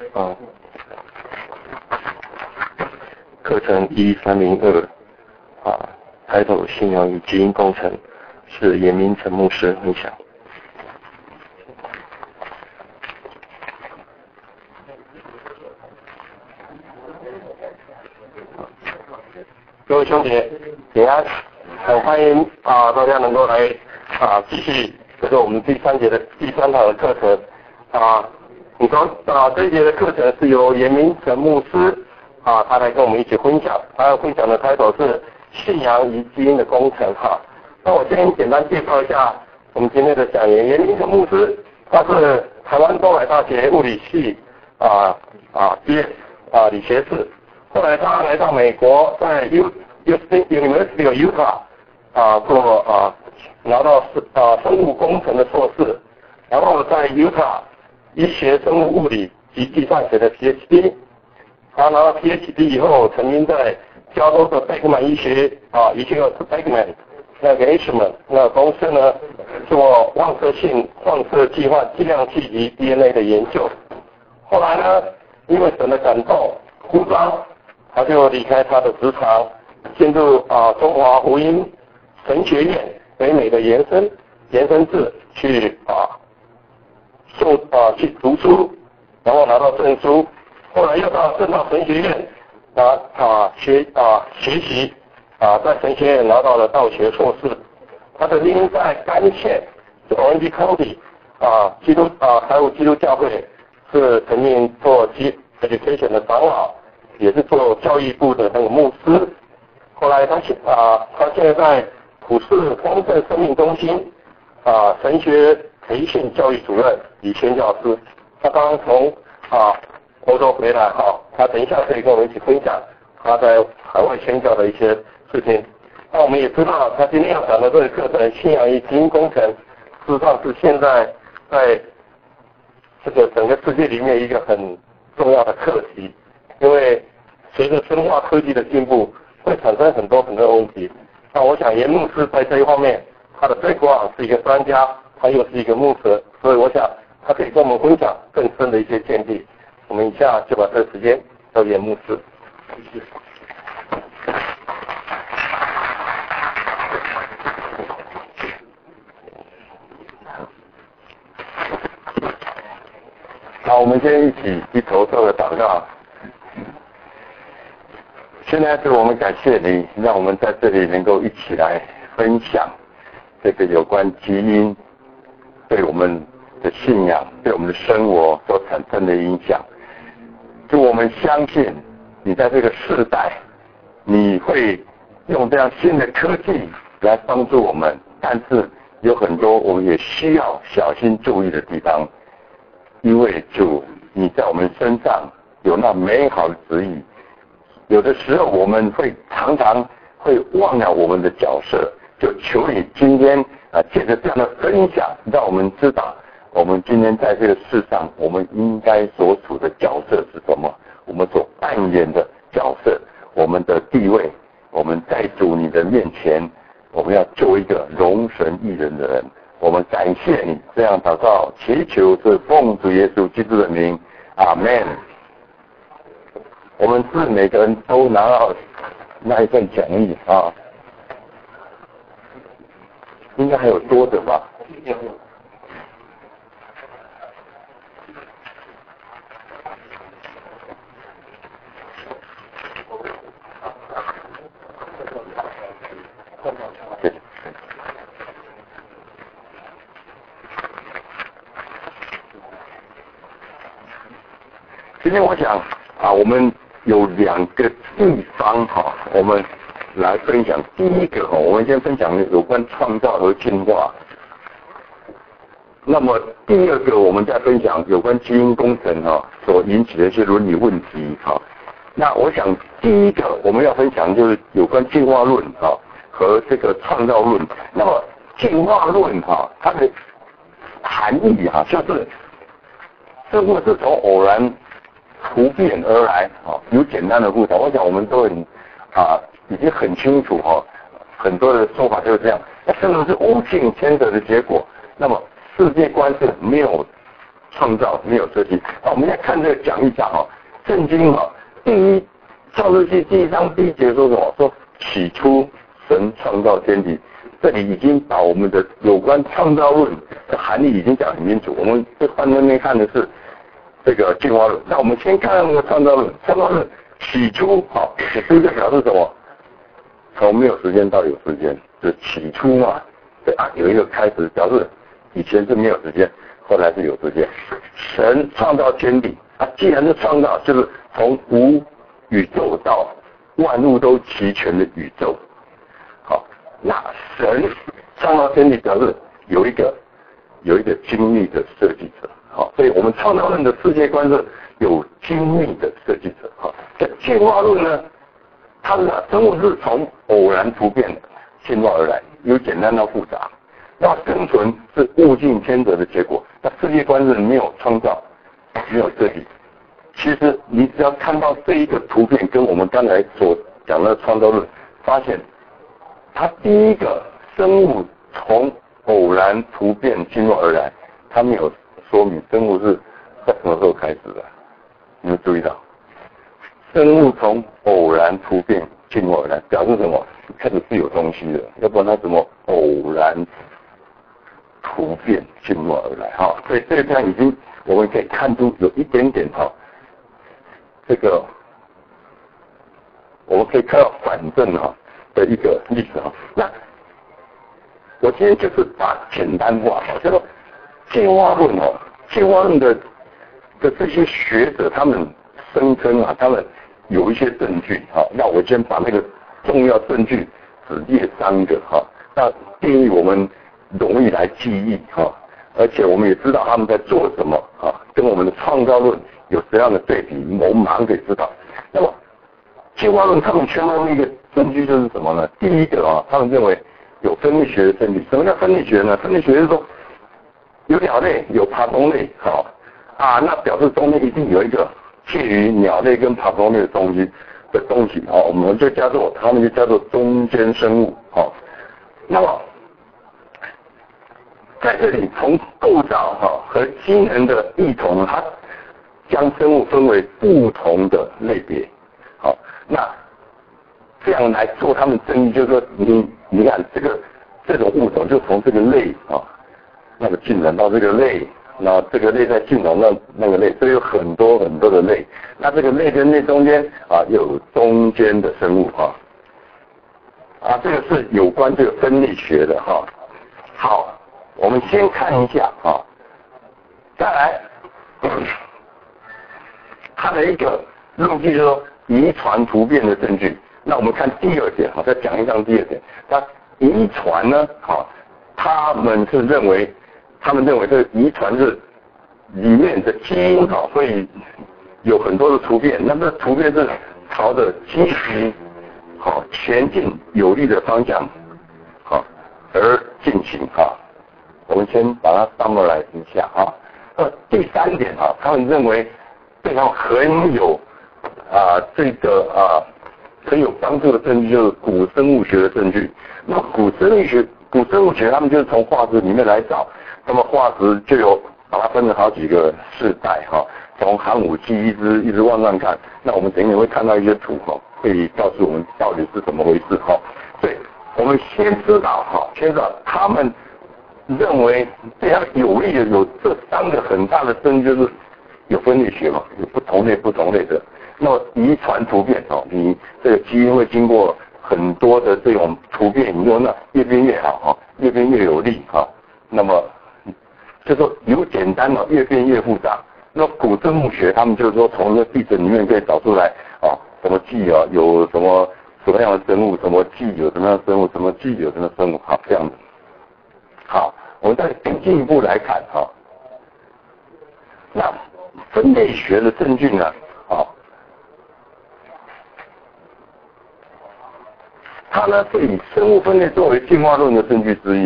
课程1302抬头信仰与基因工程，是严明成牧师分享。各位兄弟平安，很欢迎大家能够来继续这是我们第3堂的课程你说这一节的课程是由严明成牧师他来跟我们一起分享，他分享的开头是信仰与基因的工程那我先简单介绍一下我们今天的讲员。严明成牧师他是台湾东海大学物理系理学士，后来他来到美国，在 University of Utah 拿到生物工程的硕士，然后在 Utah 医学生物物理及计算学的 PhD。他拿到 PhD 以后，曾经在加州的贝克曼医学贝克曼那个 Instrument 那个公司呢，做放射性放射计划计量器及 DNA 的研究。后来呢，因为神的感动呼召，他就离开他的职场，进入中华福音神学院北美的延伸制去去读书，然后拿到证书。后来又到正道神学院学习在神学院拿到了道学硕士。他曾经在甘县是 Orange County 台湾基督教会是曾经做education 的长老，也是做教育部的那个牧师。后来他现在在普世丰盛生命中心神学培训教育主任李轩教师。他刚刚从欧洲回来他等一下可以跟我们一起分享他在海外宣教的一些事情。那我们也知道他今天要讲的这个课程信仰与基因工程，事实上是现在在这个整个世界里面一个很重要的课题，因为随着生化科技的进步会产生很多问题。那我想严牧师在这一方面他的background是一个专家，他又是一个牧师，所以我想他可以跟我们分享更深的一些见地。我们以下就把这个时间交给牧师。谢谢。好，我们先一起低头做个祷告。现在是我们感谢你，让我们在这里能够一起来分享这个有关基因对我们的信仰、对我们的生活所产生的影响。就我们相信你在这个世代，你会用这样新的科技来帮助我们，但是有很多我们也需要小心注意的地方，因为主你在我们身上有那美好的旨意。有的时候我们常常会忘了我们的角色，就求你今天借着这样的分享，让我们知道我们今天在这个世上，我们应该所处的角色是什么，我们所扮演的角色，我们的地位，我们在主你的面前，我们要做一个荣神益人的人。我们感谢你，这样祷告祈求是奉主耶稣基督的名，阿们。我们是每个人都拿到那一份奖励应该还有多的吧？今天我想我们有2个地方我们来分享。第一个我们先分享有关创造和进化。那么第二个我们再分享有关基因工程所引起的一些伦理问题那我想第一个我们要分享就是有关进化论和这个创造论。那么进化论它的含义就是生物是从偶然突变而来有简单的复杂。我想我们都已经很清楚很多的说法就是这样。那生物是无尽牵扯的结果，那么世界观是没有创造，没有设计。那我们来看这个讲义上圣经第一创世纪第1章第1节说什么？说起初神创造天地。这里已经把我们的有关创造论的含义已经讲很清楚。我们在翻那边看的是这个进化论。那我们先看那个创造论。创造论起初起初就表示什么？从没有时间到有时间，就是起初嘛。对啊，有一个开始，表示以前是没有时间，后来是有时间。神创造天地啊，既然是创造，就是从无宇宙到万物都齐全的宇宙。好，那神创造天地表示有一个精密的设计者。好，所以我们创造论的世界观是有精密的设计者。好，在进化论呢，它是生物是从偶然突变的进化而来，由简单到复杂。那生存是物竞天择的结果。那世界观是没有创造，没有设计。其实你只要看到这一个图片，跟我们刚才所讲的创造论，发现它第一个生物从偶然突变进化而来，它没有说明生物是在什么时候开始的。你们注意到，生物从偶然突变进化而来，表示什么？开始是有东西的，要不然它怎么偶然突变进化而来？所以这个地方已经我们可以看出有一点点这个我们可以看到反证的一个例子。那我今天就是把简单化，就说进化论的这些学者，他们声称他们有一些证据那我先把那个重要证据只列3个那定义我们容易来记忆而且我们也知道他们在做什么跟我们的创造论有怎样的对比，我们马上可以知道。那么进化论他们圈中一个证据就是什么呢？第一个他们认为有分类学的证据。什么叫分类学呢？分类学是说有鸟类，有爬虫类那表示中间一定有一个介于鸟类跟爬虫类的东西我们就他们就叫做中间生物那么在这里从构造和机能的异同，它将生物分为不同的类别。那这样来做他们争议，就是说你看这种物种就从这个类那么进展到这个类，然后这个类再进展到那个类，所以有很多很多的类。那这个类跟类中间又有中间的生物这个是有关这个分类学的好，我们先看一下再来它的一个论据，就是说遗传突变的证据。那我们看第2点在讲义上第2点，那遗传呢他们认为这个遗传是里面的基因会有很多的突变，那么突变是朝着积极前进有利的方向而进行我们先把它 summarize 一下第3点他们认为对他们很有很有帮助的证据，就是古生物学的证据。那么古生物学他们就是从化石里面来找，那么化石就有把它分成好几个世代从寒武纪一直往上看。那我们等一下会看到一些图会告诉我们到底是怎么回事所以我们先知道他们认为对他有利的有这3个很大的证据，就是有分类学有不同类的。那么遗传突变你这个基因会经过很多的这种突变以后，那越变越好越变越有利那么就说由简单越变越复杂。那古生物学他们就是说从这地质里面可以找出来什么纪有什么样的生物，什么纪有什么样的生物，什么纪有什么生物这样子。好，我们再更进一步来看那分类学的证据呢它呢是以生物分类作为进化论的证据之一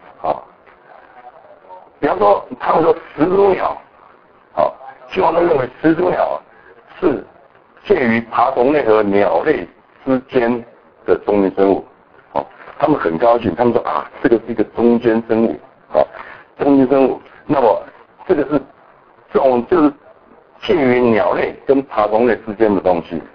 比方说他们说始祖鸟进化论认为始祖鸟是介于爬虫类和鸟类之间的中间生物他们很高兴，他们说这个是一个中间生物中间生物。那么这个是种就是介于鸟类跟爬虫类之间的东西，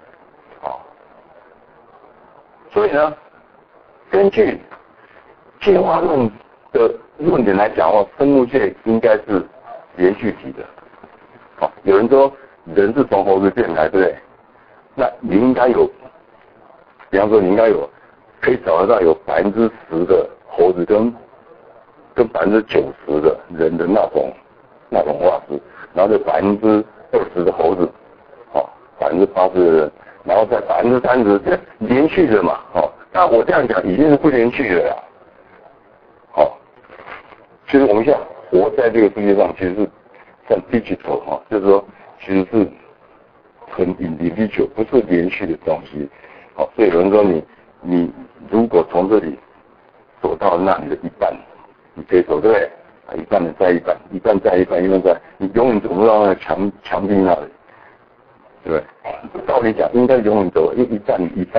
所以呢，根据进化论的论点来讲生物界应该是连续体的。有人说人是从猴子变来，对不对？那你应该有，比方说你应该有可以找得到有10%的猴子跟90%的人的那种化石，然后就20%的猴子，80%的人，然后再30%，这连续的嘛，那我这样讲已经是不连续的了，其实我们现在活在这个世界上，其实是像 digital 就是说其实是很 individual， 不是连续的东西，所以有人说你如果从这里走到那里的一半，你可以走，对不对？一半的再一半，一半再一半，一半再，你永远走不到那个墙壁那里，对不对？道理讲应该永远走，一半，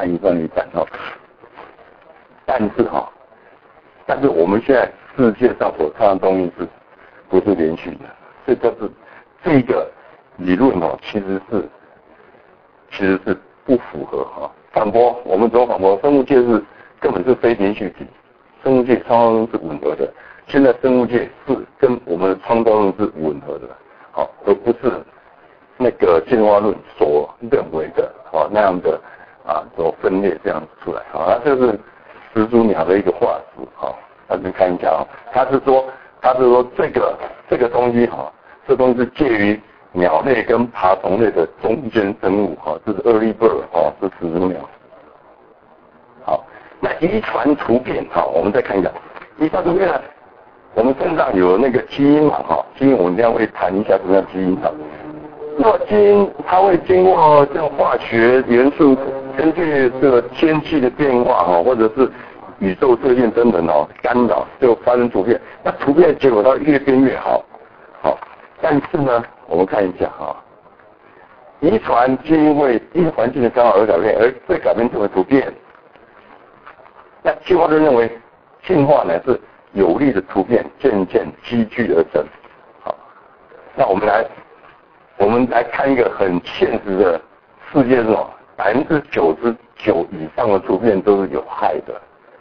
但是我们现在世界上所看的东西不是连续的，所以这个理论其实是不符合反驳，我们怎么反驳？生物界根本是非连续体，生物界创造论是吻合的。现在生物界是跟我们的创造论是吻合的，而不是那个进化论所认为的那样的所分裂这样出来这是始祖鸟的一个化石大家看一下他是说这个东西这东西是介于鸟类跟爬虫类的中间生物这是 early bird 是始祖鸟。好，那遗传突变我们再看一下遗传突变呢。我们身上有那个基因嘛，基因我们这样会谈一下什么叫基因那么基因它会经过这种化学元素，根据这个天气的变化或者是宇宙射线等等干扰，就发生突变。那突变的结果它越变越好，但是呢，我们看一下遗传基因会因环境的干扰而改变，而被改变成为突变。那进化论认为，进化乃是有利的突变渐渐积聚而成。好，那我们来看一个很现实的世界中，99%以上的突变都是有害的。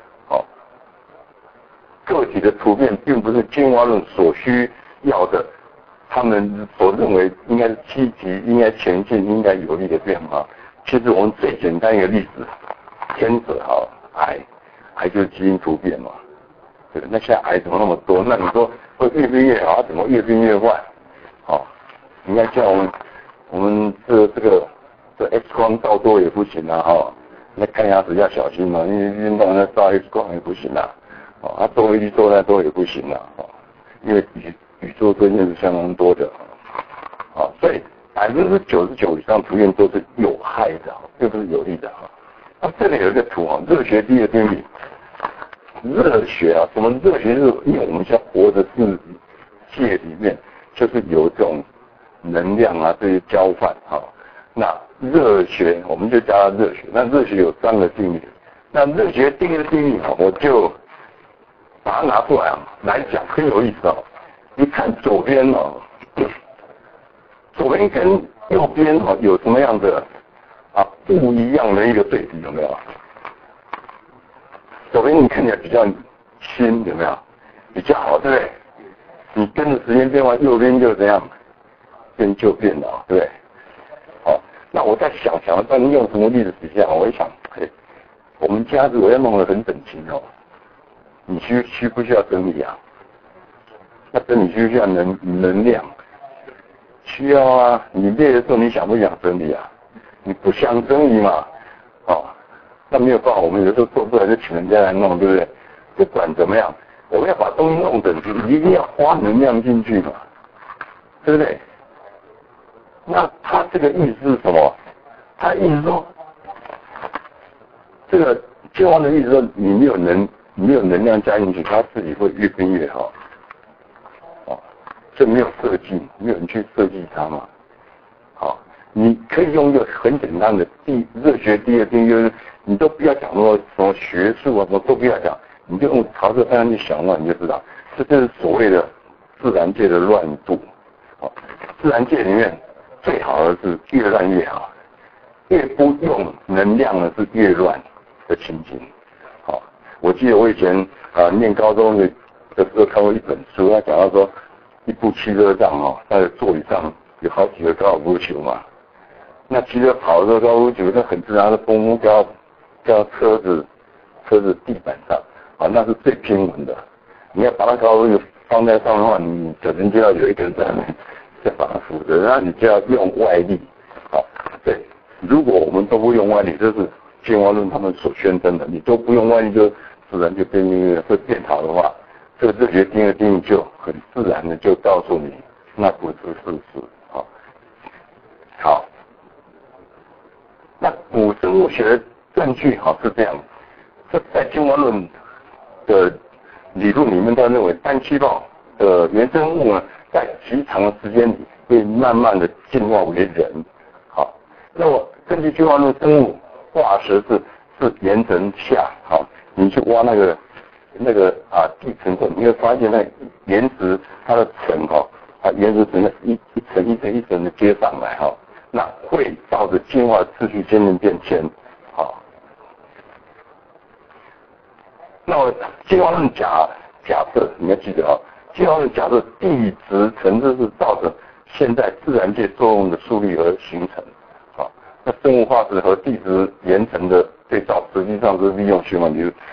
个体的突变并不是进化论所需要的，他们所认为应该是积极、应该前进、应该有利的变化。其实我们最简单一个例子，cancer癌就是基因突变嘛。对，那现在癌怎么那么多？那你说会越变越好，怎么越变越坏？你看像我们这 X 光照多也不行那看牙齿要小心嘛，因为运动那照 X 光也不行做飞机做太多也不行因为宇宙射线是相当多的所以99%以上突变都是有害的，并不是有利的那这里有一个图热学第一个定律。热学什么热学？就是因为我们现在活的世界里面，就是有这种能量这些交换那热学我们就叫它热学。那热学有3个定律。那热学第一个定律我就把它拿出来讲，很有意思你看左边左边跟右边有什么样的不一样的一个对比？有没有？左边你看起来比较新，有没有？比较好，对不对？你跟着时间变化，右边就这样变就变了，对不对？那我在想到底用什么例子比较好？我一想，我们家如果要弄得很整齐你需不需要整理那整理需不需要能量？需要啊！你累的时候，你想不想整理你不想整理嘛？那没有办法，我们有时候做不来就请人家来弄，对不对？不管怎么样，我们要把东西弄整齐，一定要花能量进去嘛，对不对？那他这个意思是什么？他意思说，这个进化的意思说，你没有能量加进去，它自己会越变越好。这没有设计，没有人去设计它嘛。你可以用一个很简单的热学第二定律，就是你都不要讲什么学术什么都不要讲，你就用朝这方向去想你就知道，这就是所谓的自然界的乱度。 自然界里面最好的是越乱越好，越不用能量的是越乱的情景。好，我记得我以前念高中的时候看过一本书，他讲到说，一部汽车上那个座椅上有好几个高尔夫球嘛。那骑着跑的时候，高尔夫球那很自然的嘣掉车子地板上，那是最平稳的。你要把那高尔夫球放在上面的话，你可能就要有一个人在那边在把它扶着，然后你就要用外力。好，对，如果我们都不用外力，这是进化论他们所宣称的，你都不用外力就自然就会变好的话，这个热学定的定义就很自然的就告诉你，那不是事实。好。那古生物学的证据是这样，这在进化论的理论里面，他认为单细胞的原生物呢，在极长的时间里会慢慢的进化为人。好，那么根据进化论，生物化石是岩层下，你去挖那个地层后，你会发现那岩石它的层岩石层一层一层一层的接上来那会照着进化次序渐渐变迁。好，那么进化论假设你要记得进化论假设地质层次是照着现在自然界作用的速率而形成。好，那生物化石和地质岩层的对照，实际上是利用循环理论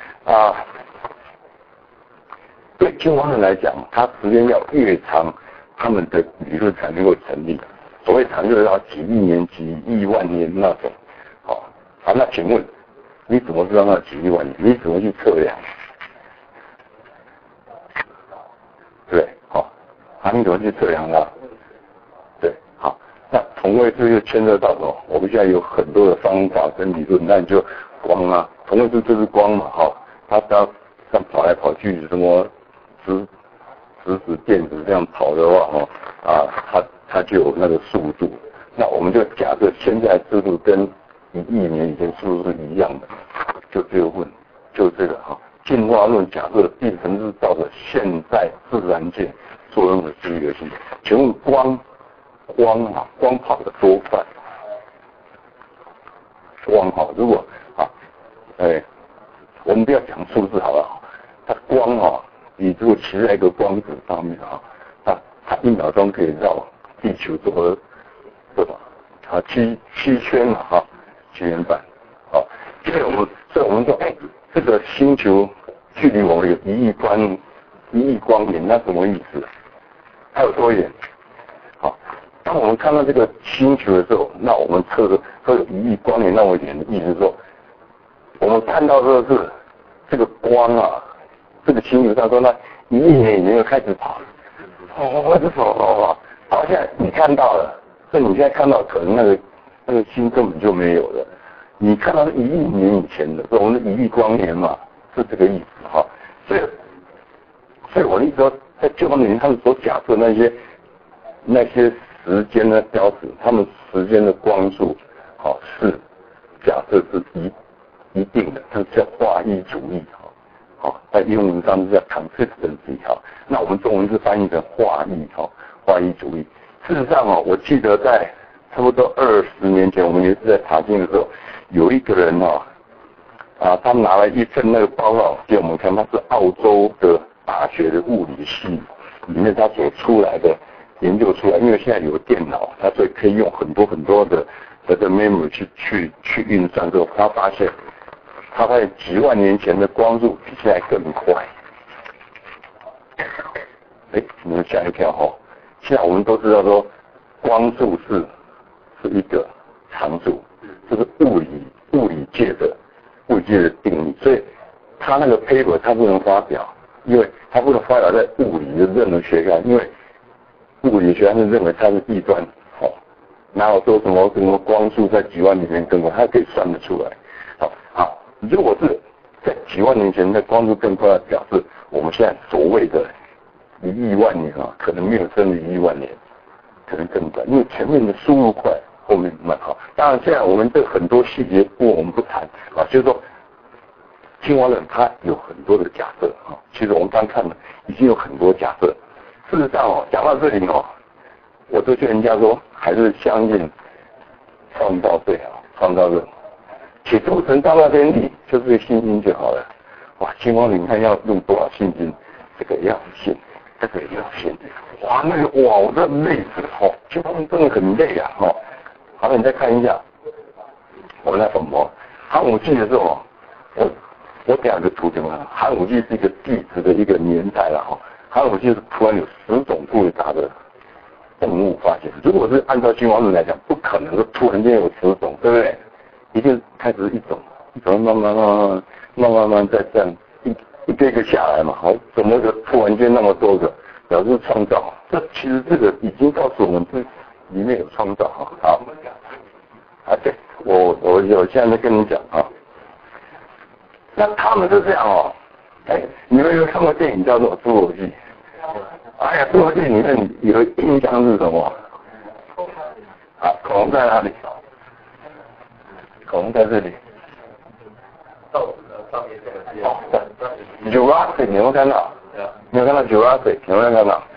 对进化论来讲，它时间要越长，他们的理论才能够成立。所谓长就是要几亿年、几亿万年那种。好，那请问你怎么知道那几亿万年？你怎么去测量？对，你怎么去测量它？对，好，那同位素又牵涉到什么？我们现在有很多的方法跟理论，那你就光同位素就是光嘛，它这样跑来跑去，什么质子、电子这样跑的话，它就有那个速度。那我们就假设现在速度跟1亿年以前速度是一样的，就这个问，就这个进化论假设地层是照着现在自然界作用的速率性。请问光跑得多快？如果我们不要讲数字好了，它光你如果骑在一个光子上面它1秒钟可以绕地球做多少？7圈嘛7圈半。所以我们说，这个星球距离我们有1亿光年，那什么意思？它有多远？当我们看到这个星球的时候，那我们测有1亿光年那么远的意思是说，我们看到的是这个光这个星球上说那1亿年已经开始跑了。好，现在你看到了，所以你现在看到可能那个星根本就没有了。你看到是1亿年以前的，所以我们是1亿光年嘛，是这个意思所以我的意思说，在进化论他们所假设那些时间的标尺，他们时间的光速是假设是一定的，它叫化一主义在英文上是叫 consistency 那我们中文是翻译成化一主义。事实上我记得在差不多20年前，我们也是在查经的时候，有一个人他拿了一份那个报告给我们看，他是澳洲的大学的物理系里面他所出来的研究出来，因为现在有电脑，他所以可以用很多的 memory 去运算之后，他发现几万年前的光速比现在更快。你们想一跳现在我们都知道说光速是一个常数，这是物理界的定义，所以他那个 paper 他不能发表，因为他不能发表在物理的任何学科，因为物理学家是认为它是计算哪有说什么光速在几万年前更快，它可以算得出来。如果是在几万年前的光速更快，表示我们现在所谓的1亿万年可能没有真的1亿万年，可能更快，因为前面的速度快，后面慢当然，现在我们这很多细节我们不谈就是说，进化论它有很多的假设其实我们刚看了已经有很多假设。事实上讲到这里我都劝人家说，还是相信创造最好，创造论。起初神造那天地，就是个信心就好了。哇，青光你看要用多少信心？这个要信，这个要信。哇，那个哇，我这累死哦，青光真的很累啊哦。好，你再看一下，我那什么寒武纪的时候，我讲个图怎么样？寒武纪是一个地质的一个年代了哈。寒武纪是突然有10种最大的动物发现，如果是按照进化论来讲，不可能是突然间有10种，对不对？一定开始一种，慢慢再这样一个一个下来嘛。好，怎么个突然间那么多个，表示创造？这其实这个已经告诉我们，这里面有创造哈。好，对，我现在在跟你讲啊。那他们是这样哦，你们有看过电影叫做《侏罗纪》？哎呀，《侏罗纪》里面有印象是什么？啊，恐龙在哪里？恐龙在这里。Jurassic 你有没有看到？你有看到 Jurassic？ 有没有看到？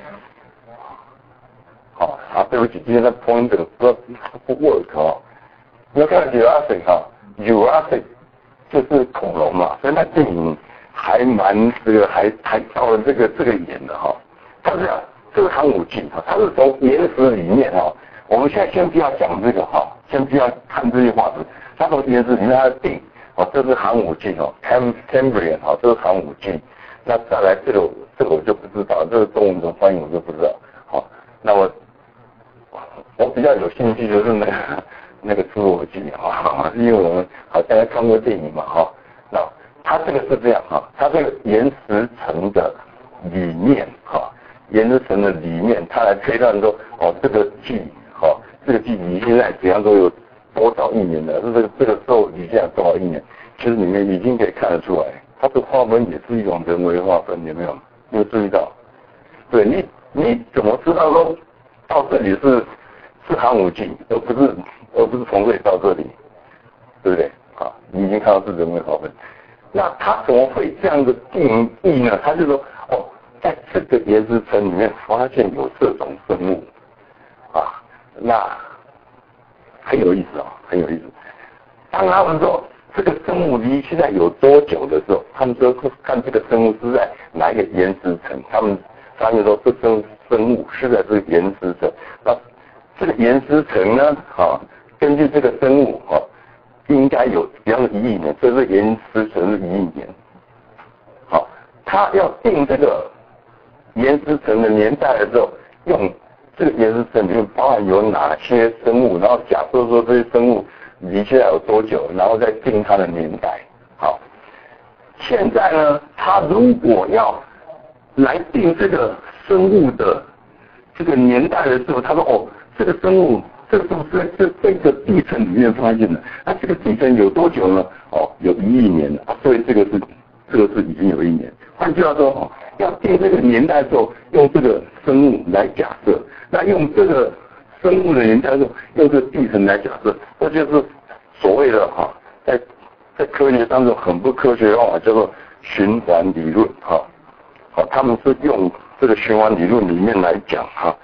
好，对不起，今天的 pointer 不 work 哦。你有看到 Jurassic 哈 ？Jurassic 就是恐龙嘛，所以那电影还蛮这个还到了这个演的哈。它是这个寒武纪哈，它是从岩石里面哈。我们现在先不要讲这个哈，先不要看这些画质。它从岩石里面它的定哦，这是寒武纪哦 ，Cambrian 哦，这是寒武纪。那再来这个我就不知道，这个中文怎么翻译我就不知道。好，那我比较有兴趣就是那个侏罗纪啊，因为我们好像还看过电影嘛哈。那它这个是这样哈，它这个岩石层的里面哈，岩石层的里面，它来推断说哦，这个纪哈，这个纪离现在比方说有多少亿年了，这个时候离现在多少亿年，其实里面已经可以看得出来，它的划分也是一种人为划分，有没有？有没有注意到？对你怎么知道说到这里是寒武纪，而不是从这里到这里，对不对？好，你已经看到是人为划分。那他怎么会这样的定义呢？他就说哦，在这个岩石层里面发现有这种生物啊，那很有意思哦，很有意思。当他们说这个生物离现在有多久的时候，他们说看这个生物是在哪一个岩石层，他们发现说这生物是在这个岩石层。那这个岩石层呢，根据这个生物应该有比方说1亿年，所以这岩石层是1亿年。好，他要定这个岩石层的年代的时候，用这个岩石层里面包含有哪些生物，然后假设说这些生物离现在有多久，然后再定它的年代。好，现在呢，他如果要来定这个生物的这个年代的时候，他说哦，这个生物是在这个地层里面发现的，那这个地层有多久呢？哦，有1亿年了，所以这个是已经有1年。换句话说，哦，要定这个年代的时候，用这个生物来假设，那用这个生物的年代的时候，用这个地层来假设，这就是所谓的在科学当中很不科学的方法，叫做循环理论好，他们是用这个循环理论里面来讲哈。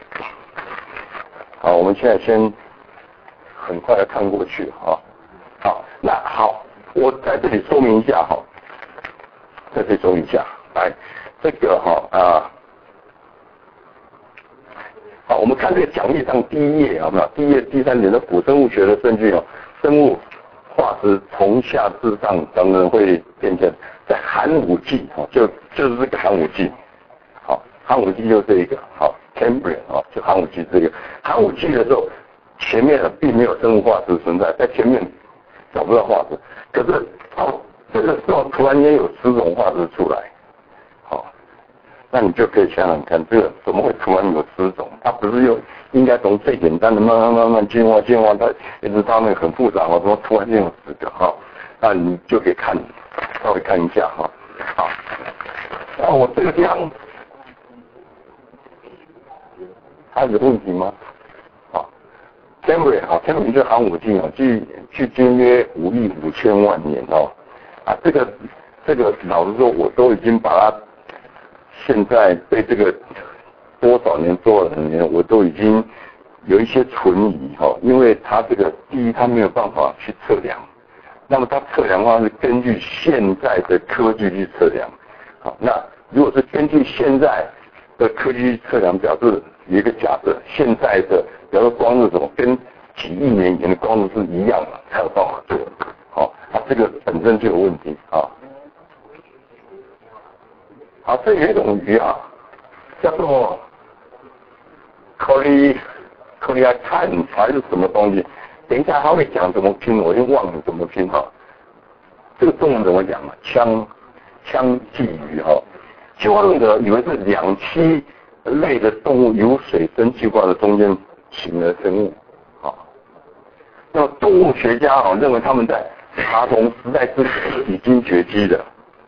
好，我们现在先很快的看过去哈。好，那好，我在这里说明一下哈，在这里说明一下，来，这个好，我们看这个讲义上第1页好不好？第1页第3点的古生物学的证据生物化石从下至上当然会变迁，在寒武纪就是这个寒武纪，好，寒武纪就是这一个好。Cambrian 就寒武纪这个寒武纪的时候，前面并没有生物化石存在，在前面找不到化石，可是这个时候突然间有10种化石出来，好，那你就可以想想看，这个怎么会突然有10种？它不是应该从最简单的慢慢进化，它一直到那个很复杂怎么突然间有10个哈？那你就可以稍微看一下哈。好，那我这个地方。它有问题吗？好 ，Cambrian Cambrian 就是寒武纪距今约5亿5千万年这个老实说，我都已经把它现在被这个多少年我都已经有一些存疑哈，因为它这个第一它没有办法去测量，那么它测量的话是根据现在的科技去测量，好，那如果是根据现在的科技去测量，表示有一个假设，现在的比如说光是什么跟几亿年前的光是是一样的，才有办法做，好，它这个本身就有问题啊。好，这有一种鱼啊，叫做Korean 还是什么东西？等一下他会讲怎么拼，我已经忘了怎么拼哈。这个中文怎么讲啊？腔寄鱼哈。进化论者以为是两栖类的动物由水生进化的中间型的生物，啊，那动物学家认为他们在爬虫时代之前已经绝迹了。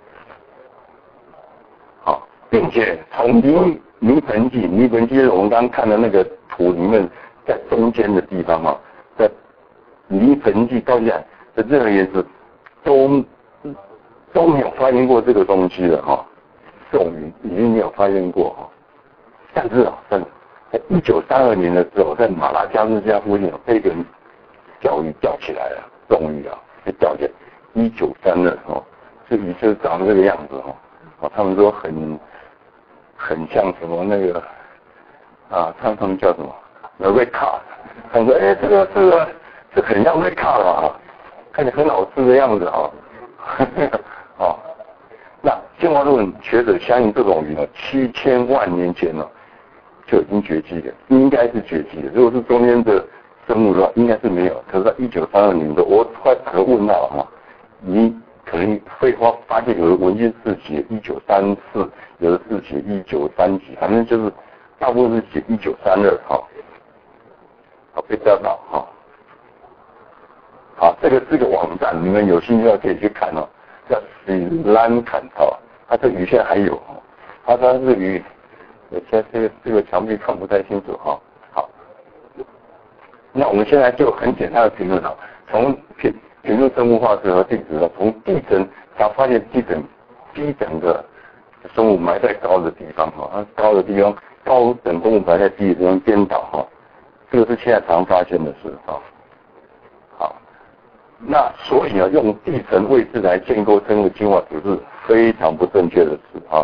并且从泥盆纪是我们刚刚看的那个图里面，在中间的地方在泥盆纪到现在的任何颜色都没有发现过这个东西了这种鱼已经没有发现过但是在1932年的时候，在马达加斯加附近被一个人钓鱼钓起来了，这种鱼被钓起来，1932这鱼就长这个样子他们说很像什么那个他们叫什么瑞卡，他们说这很像瑞卡了看起来很好吃的样子那进化论学者相信这种鱼7000万年前就已经绝迹了，应该是绝迹了。如果是中间的生物的话，应该是没有。可是在1932年的，我快打个问号你可能会发现有的文件是写1934，有的是写193几，反正就是大部分是写1932好，被钓到好，这个是个网站，你们有兴趣的可以去看叫史兰坎它这鱼现在还有它是鱼，现在这个墙壁看不太清楚好，那我们现在就很简单的评论从评论生物化学和地质从地层，他发现低等的生物埋在高的地方高的地方高等动物埋在低的地方颠倒这个是现在常发现的事好，那所以用地层位置来建构生物进化只是非常不正确的事好，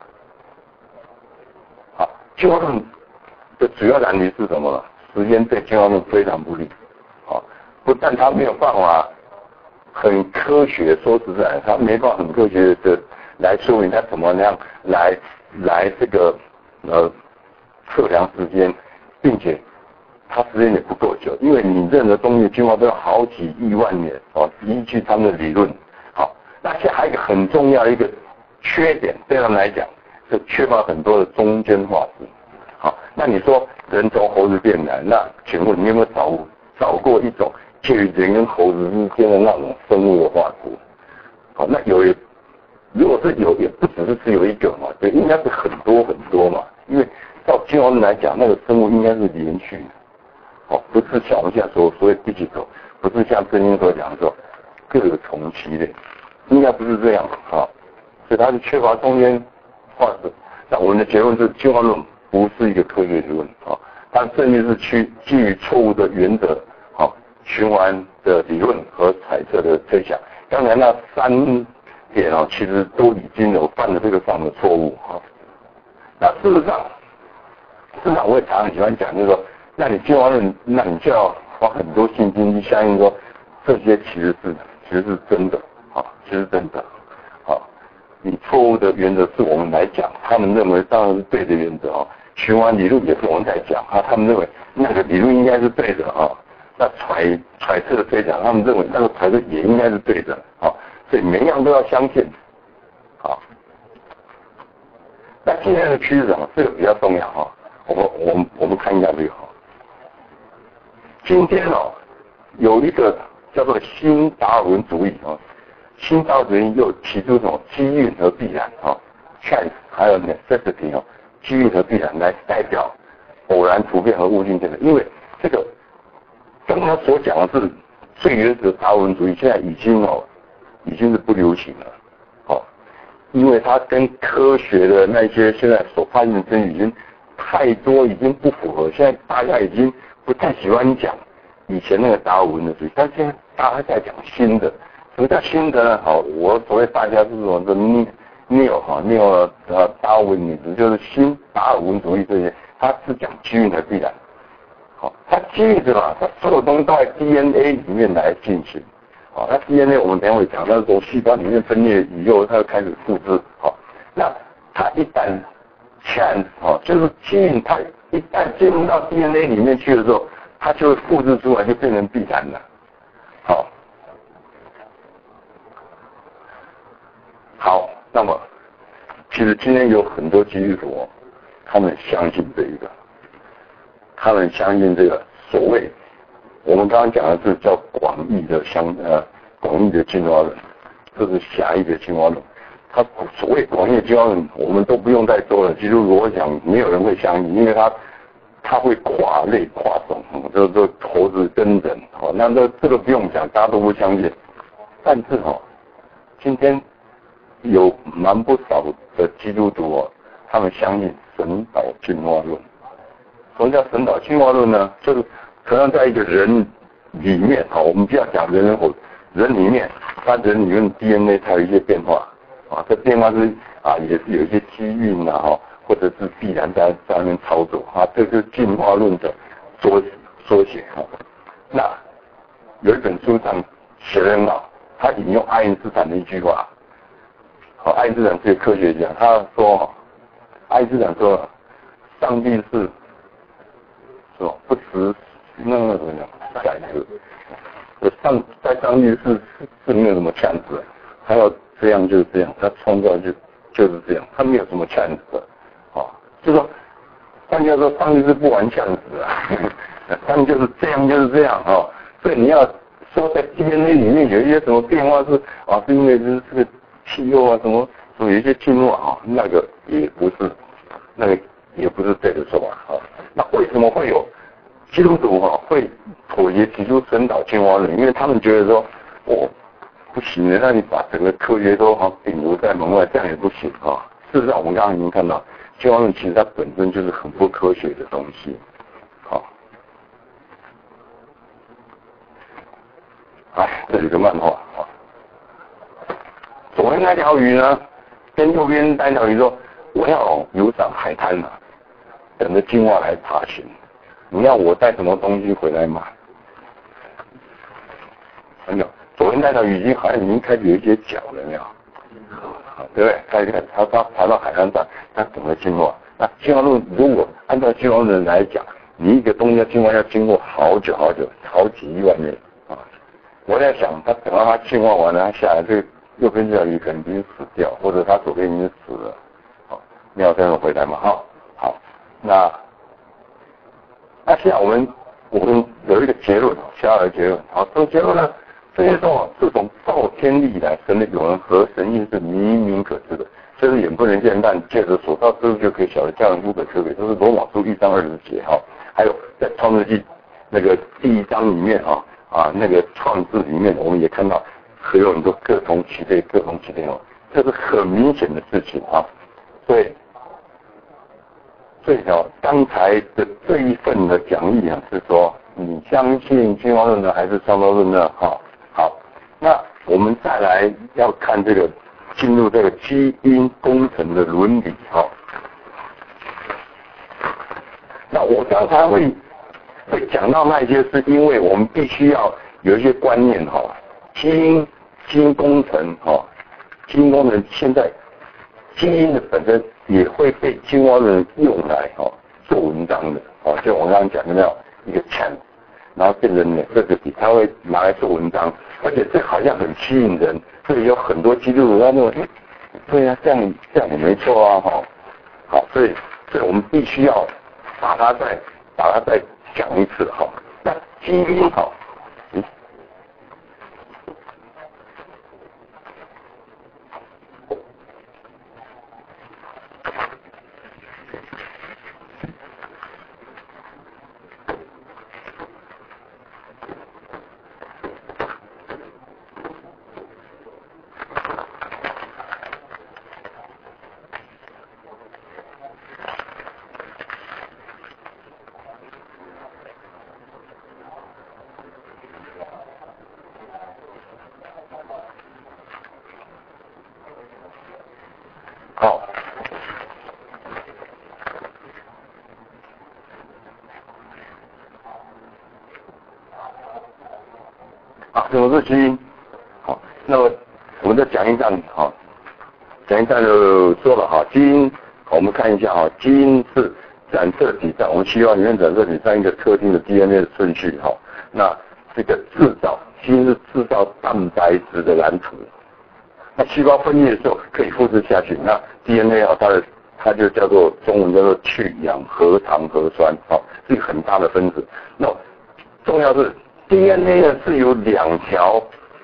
进化论的主要难题是什么呢？时间对进化论非常不利不但它没有办法很科学，说实在，他没办法很科学的来说明他怎么样来这个测量时间，并且他时间也不够久，因为你任何东西进化都要好几亿万年依据他们的理论那现在还有一个很重要的一个缺点，对他们来讲是缺乏很多的中间化石那你说人从猴子变来，那请问你有没有找过一种介于人跟猴子之间的那种生物的化石那如果是有，也不只有一个对，应该是很多嘛，因为照进化论来讲，那个生物应该是连续的不是像我们现在所谓digital，不是像圣经所讲的说各个重期的，应该不是这样所以它是缺乏中间化石。那我们的结论是进化论不是一个科学理论它甚至是基于错误的原则循环的理论和彩色的推想。刚才那3点其实都已经有犯了这个上的错误那事实上我也常常喜欢讲，就是说，那你进化论，那你就要花很多信心去相信说，这些其实是真的其实真的你错误的原则是我们来讲，他们认为当然是对的原则循环理论也是我们在讲他们认为那个理论应该是对的那揣测的推讲，他们认为那个揣测也应该是对的所以每一样都要相信那现在的趋势这个比较重要我们看一下这个今天有一个叫做新达尔文主义新达尔文主义又提出什么机遇和必然chance 还有 necessity 机遇和必然来代表偶然突变和物竞天择，因为这个刚刚所讲的是最原始的达尔文主义，现在已经是不流行了因为它跟科学的那些现在所发现的真理已经太多已经不符合，现在大家已经不太喜欢讲以前那个达尔文的主义，但现在大家在讲新的。什么叫新的呢？好，我所谓大家是什么的neo 达尔文主义，就是新达尔文主义这些，他是讲基因的必然。好，它基于什么？它所有东西都在 DNA 里面来进行。好，那 DNA 我们等一下会讲，那从细胞里面分裂以后，它就开始复制。好，那它一旦就是基因，它一旦进入到 DNA 里面去的时候，它就会复制出来，就变成必然了。好，那么其实今天有很多基督徒，他们相信这一个，他们相信这个所谓我们刚刚讲的是叫广义的进化论，这是狭义的进化论。他所谓广义的进化论，我们都不用再说了。其实我想没有人会相信，因为他会跨类跨种，就是猴子跟人，那这个不用讲，大家都不相信。但是今天有蛮不少的基督徒他们相信神导进化论。什么叫神导进化论呢？就是可能在一个人里面，我们不要讲人里面，他人里面 DNA 它有一些变化，这变化是也是有一些机运或者是必然在那边操作这是进化论的缩写那有一本书上写得很好，他引用爱因斯坦的一句话。爱因斯坦是个科学家，他说，爱因斯坦说，上帝是不实那个怎么讲改革，在上帝是没有什么强制，他要这样就是这样，他创造就是这样，他没有什么强制就说，换句话说，上帝是不玩强制上帝就是这样就是这样所以你要说在 DNA 里面有一些什么变化是因为这个气候什么有一些进化那个也不是对的说法那为什么会有基督徒会妥协提出神导进化论？因为他们觉得说不行的，那你把整个科学都顶留在门外，这样也不行事实上，我们刚刚已经看到进化论其实它本身就是很不科学的东西这里的漫画左边那条鱼呢，跟右边那条鱼说：“我要游上海滩等着青蛙来爬行。你要我带什么东西回来吗？”没有，左边那条鱼好像已经开始有一些脚了，没有？对不对？它爬到海滩上，它等着青蛙。那进化论如果按照进化论来讲，你一个东西进化要经过好久，好几亿万年我在想，它等到它进化完了，它下来这个右边这条鱼肯定死掉，或者它左边已经死了。你要这样回来嘛？好，那现在我们有一个结论，下来的结论。这个结论呢，这些说自从造天地以来，神的永恒和神性是明明可知的，这是眼不能见，但借着所造之物就可以晓得，这样无可推诿。这是罗马书1章20节还有在创世纪那个第1章里面那个创世里面，我们也看到还有很多各同其类，这是很明显的事情所以刚才的这一份的讲义是说，你相信进化论呢，还是创造论呢？好，那我们再来要看这个进入这个基因工程的伦理那我刚才会讲到那些，是因为我们必须要有一些观念基因工程基因工程现在基因的本身也会被进化论用来做文章的就我刚刚讲的那样一个 chance， 然后变成necessity，他会拿来做文章，而且这好像很吸引人，所以有很多基督徒他认为，对啊，这样也没错好，所以我们必须要把它再讲一次那基因什么是基因？好，那么我们在讲义上，讲义上就说了基因，我们看一下基因是染色体上，我们细胞里面染色体上一个特定的 DNA 的顺序那这个制造基因是制造蛋白质的蓝图。那细胞分裂的时候可以复制下去，那 DNA 它就叫做中文叫做去氧核糖核酸是一个很大的分子。那重要是 DNA 呢是由两条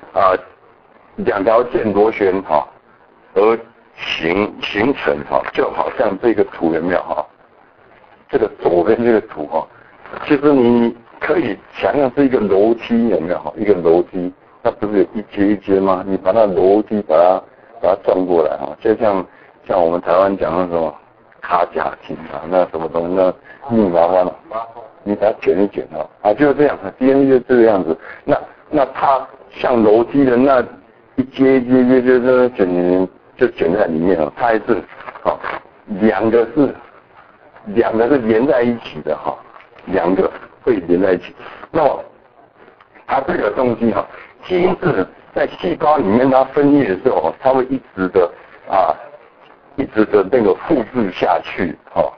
键螺旋而形成就好像这个图有没有这个左边这个图其实你可以想象是一个楼梯有没有一个楼梯，那不是有一阶一阶吗？你把那楼梯把它转过来就像我们台湾讲那什么卡甲亭那什么东西那密麻花你把它卷一卷就是这样，DNA 就这个样子。那它像楼梯的那一阶一阶就卷在里面它还是两个是连在一起的两个会连在一起。那么它这个东西基因是在细胞里面它分裂的时候它会一直的那个复制下去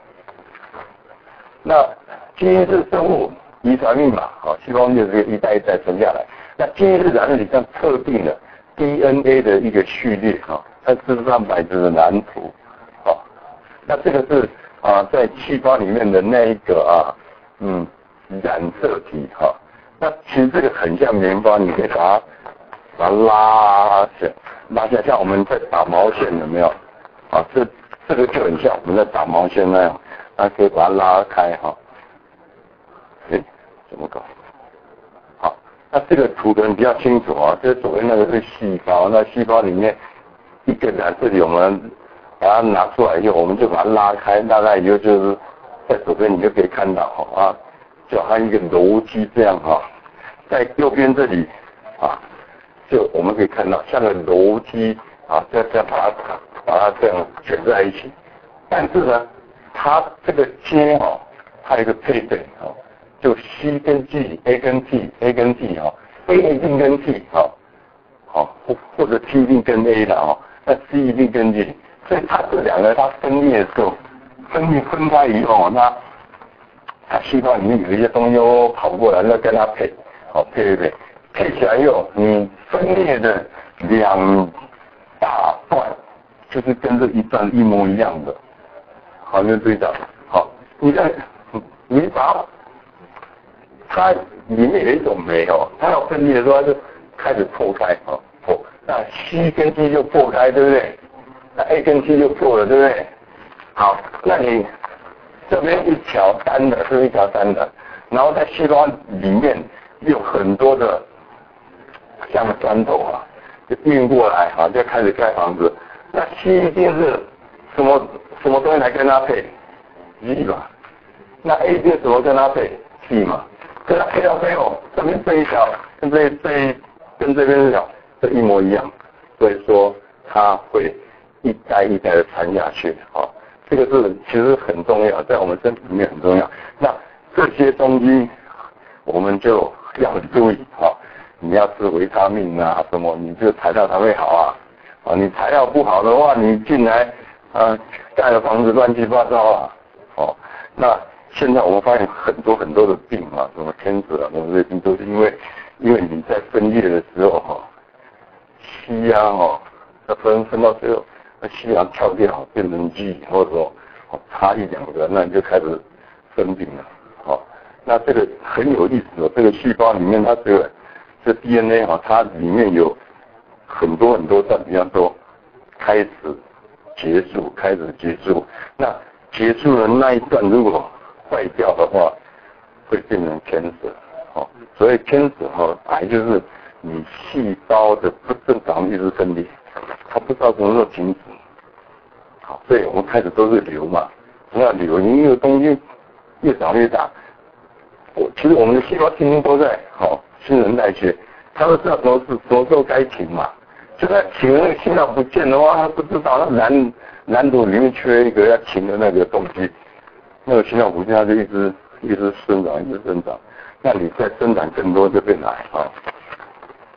那基因是生物遗传密码细胞就是一代一代传下来。那基因是染色体上特定的 DNA 的一个序列它是蛋白质的蓝图那这个是在细胞里面的那一个染色体那其实这个很像棉花，你可以把它拉下，像我们在打毛线有没有这个就很像我们在打毛线那样，那可以把它拉开怎么搞？那这个图可能比较清楚这左边那个是细胞，那细胞里面一个染色体我们把它拿出来以后，我们就把它拉开以后就是在左边你就可以看到就好像一个楼梯这样在右边这里就我们可以看到像个楼梯这样把它这样卷在一起。但是呢，它这个阶它有一个配对就 C 跟 G，A 跟 T，A 跟 T，A 一定跟 T 或者 T 一定跟 A 的那 C 一定跟 G， 所以它这两个它分裂的时候，分开以后它细胞里面有一些东西跑过来，那跟它配起来以后，你分裂的两大段就是跟这一段一模一样的，你就注意到你把它里面有一种酶它要分裂的时候它就开始破开那 C 跟 T 就破开，对不对？那 A 跟 T 就破了，对不对？好，那你这边一条单的是一条单的，然后在细胞里面有很多的像砖头就运过来就开始盖房子。那 C 一定是什么东西来跟它配 G 嘛？那 A 定什么跟它配 T 嘛？跟它配到最后，这边这一条跟这边这条这一模一样，所以说它会一代一代的传下去这个是其实很重要，在我们身体里面很重要。那这些东西我们就要注意你要吃维他命什么，你这个材料才会好你材料不好的话，你进来盖的房子乱七八糟那现在我们发现很多的病什么天子什么这些病都是因为你在分裂的时候硒它分到最后硒跳掉变成 G， 或者说差一两个，那你就开始生病了那这个很有意思这个细胞里面它这 DNA 它里面有很多段，比方说开始结束，那结束的那一段如果坏掉的话，会变成 cancer所以 cancer 癌就是你细胞的不正常一直分裂，它不知道什么时候停止所以我们开始都是瘤嘛，要瘤，因为东西越长越大。其实我们的细胞天天都在新陈代谢，它都知道什么时候该停嘛。就在停那个心脏不见的话，它不知道那蓝图里面缺一个要停的那个东西，那个心脏不见，它就一直生长。那你再生长更多就变癌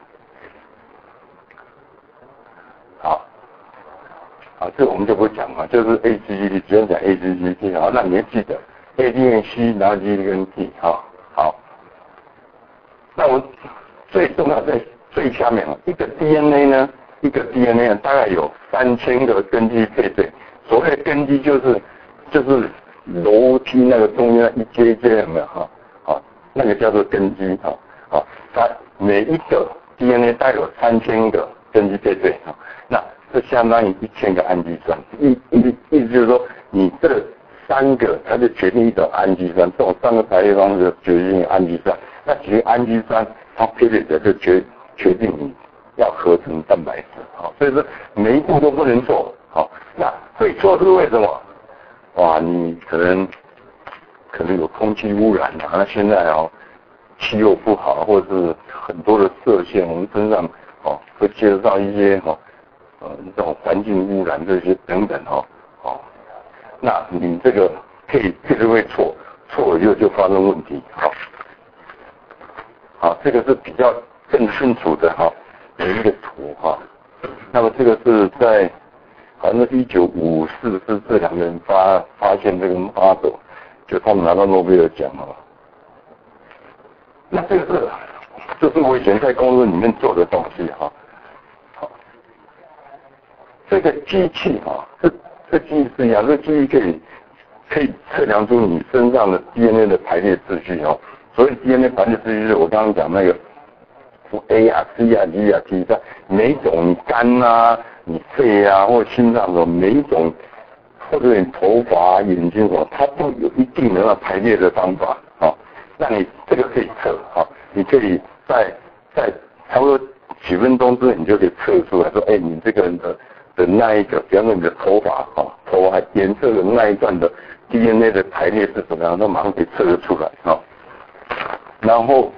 啊，这我们就不讲了，就是 AGG， 只要讲 AGG 好，那你要记得 A 跟 C， 然后 G 跟 T， 好。那我最重要在最下面一个 DNA 呢，一个 DNA 大概有3000个根基配对。所谓的根基就是楼梯那个中间一阶一阶有没有那个叫做根基它每一个 DNA 带有3000个根基配对那这相当于1000个氨基酸，意思就是说你这3个它就决定一种氨基酸，这种3个排列方式决定氨基酸，那决定氨基酸它配对的就决定你要合成蛋白质所以说每一步都不能错那会错是为什么？哇，你可能有空气污染那现在气候不好，或者是很多的射线，我们身上会接触到一些这种环境污染这些等等那你这个配对会错了就发生问题好，这个是比较更清楚的有一个图那么这个是在好像是1954是这2个人发现这个 model， 就他们拿到诺贝尔奖那这个就是我以前在公司里面做的东西这个机器这机器是一样，这机器可以测量出你身上的 DNA 的排列秩序所谓 DNA 排列秩序就是我刚刚讲那个A 啊 C 啊 G 啊 T 在每一种你肝你肺或心脏每一种或者你头发眼睛它都有一定的排列的方法那你这个可以测你可以在差不多几分钟之内你就可以测出来说你这个人的那一个，比方说你的头发头发颜色的那一段的 DNA 的排列是怎么样，那马上可以测得出来然后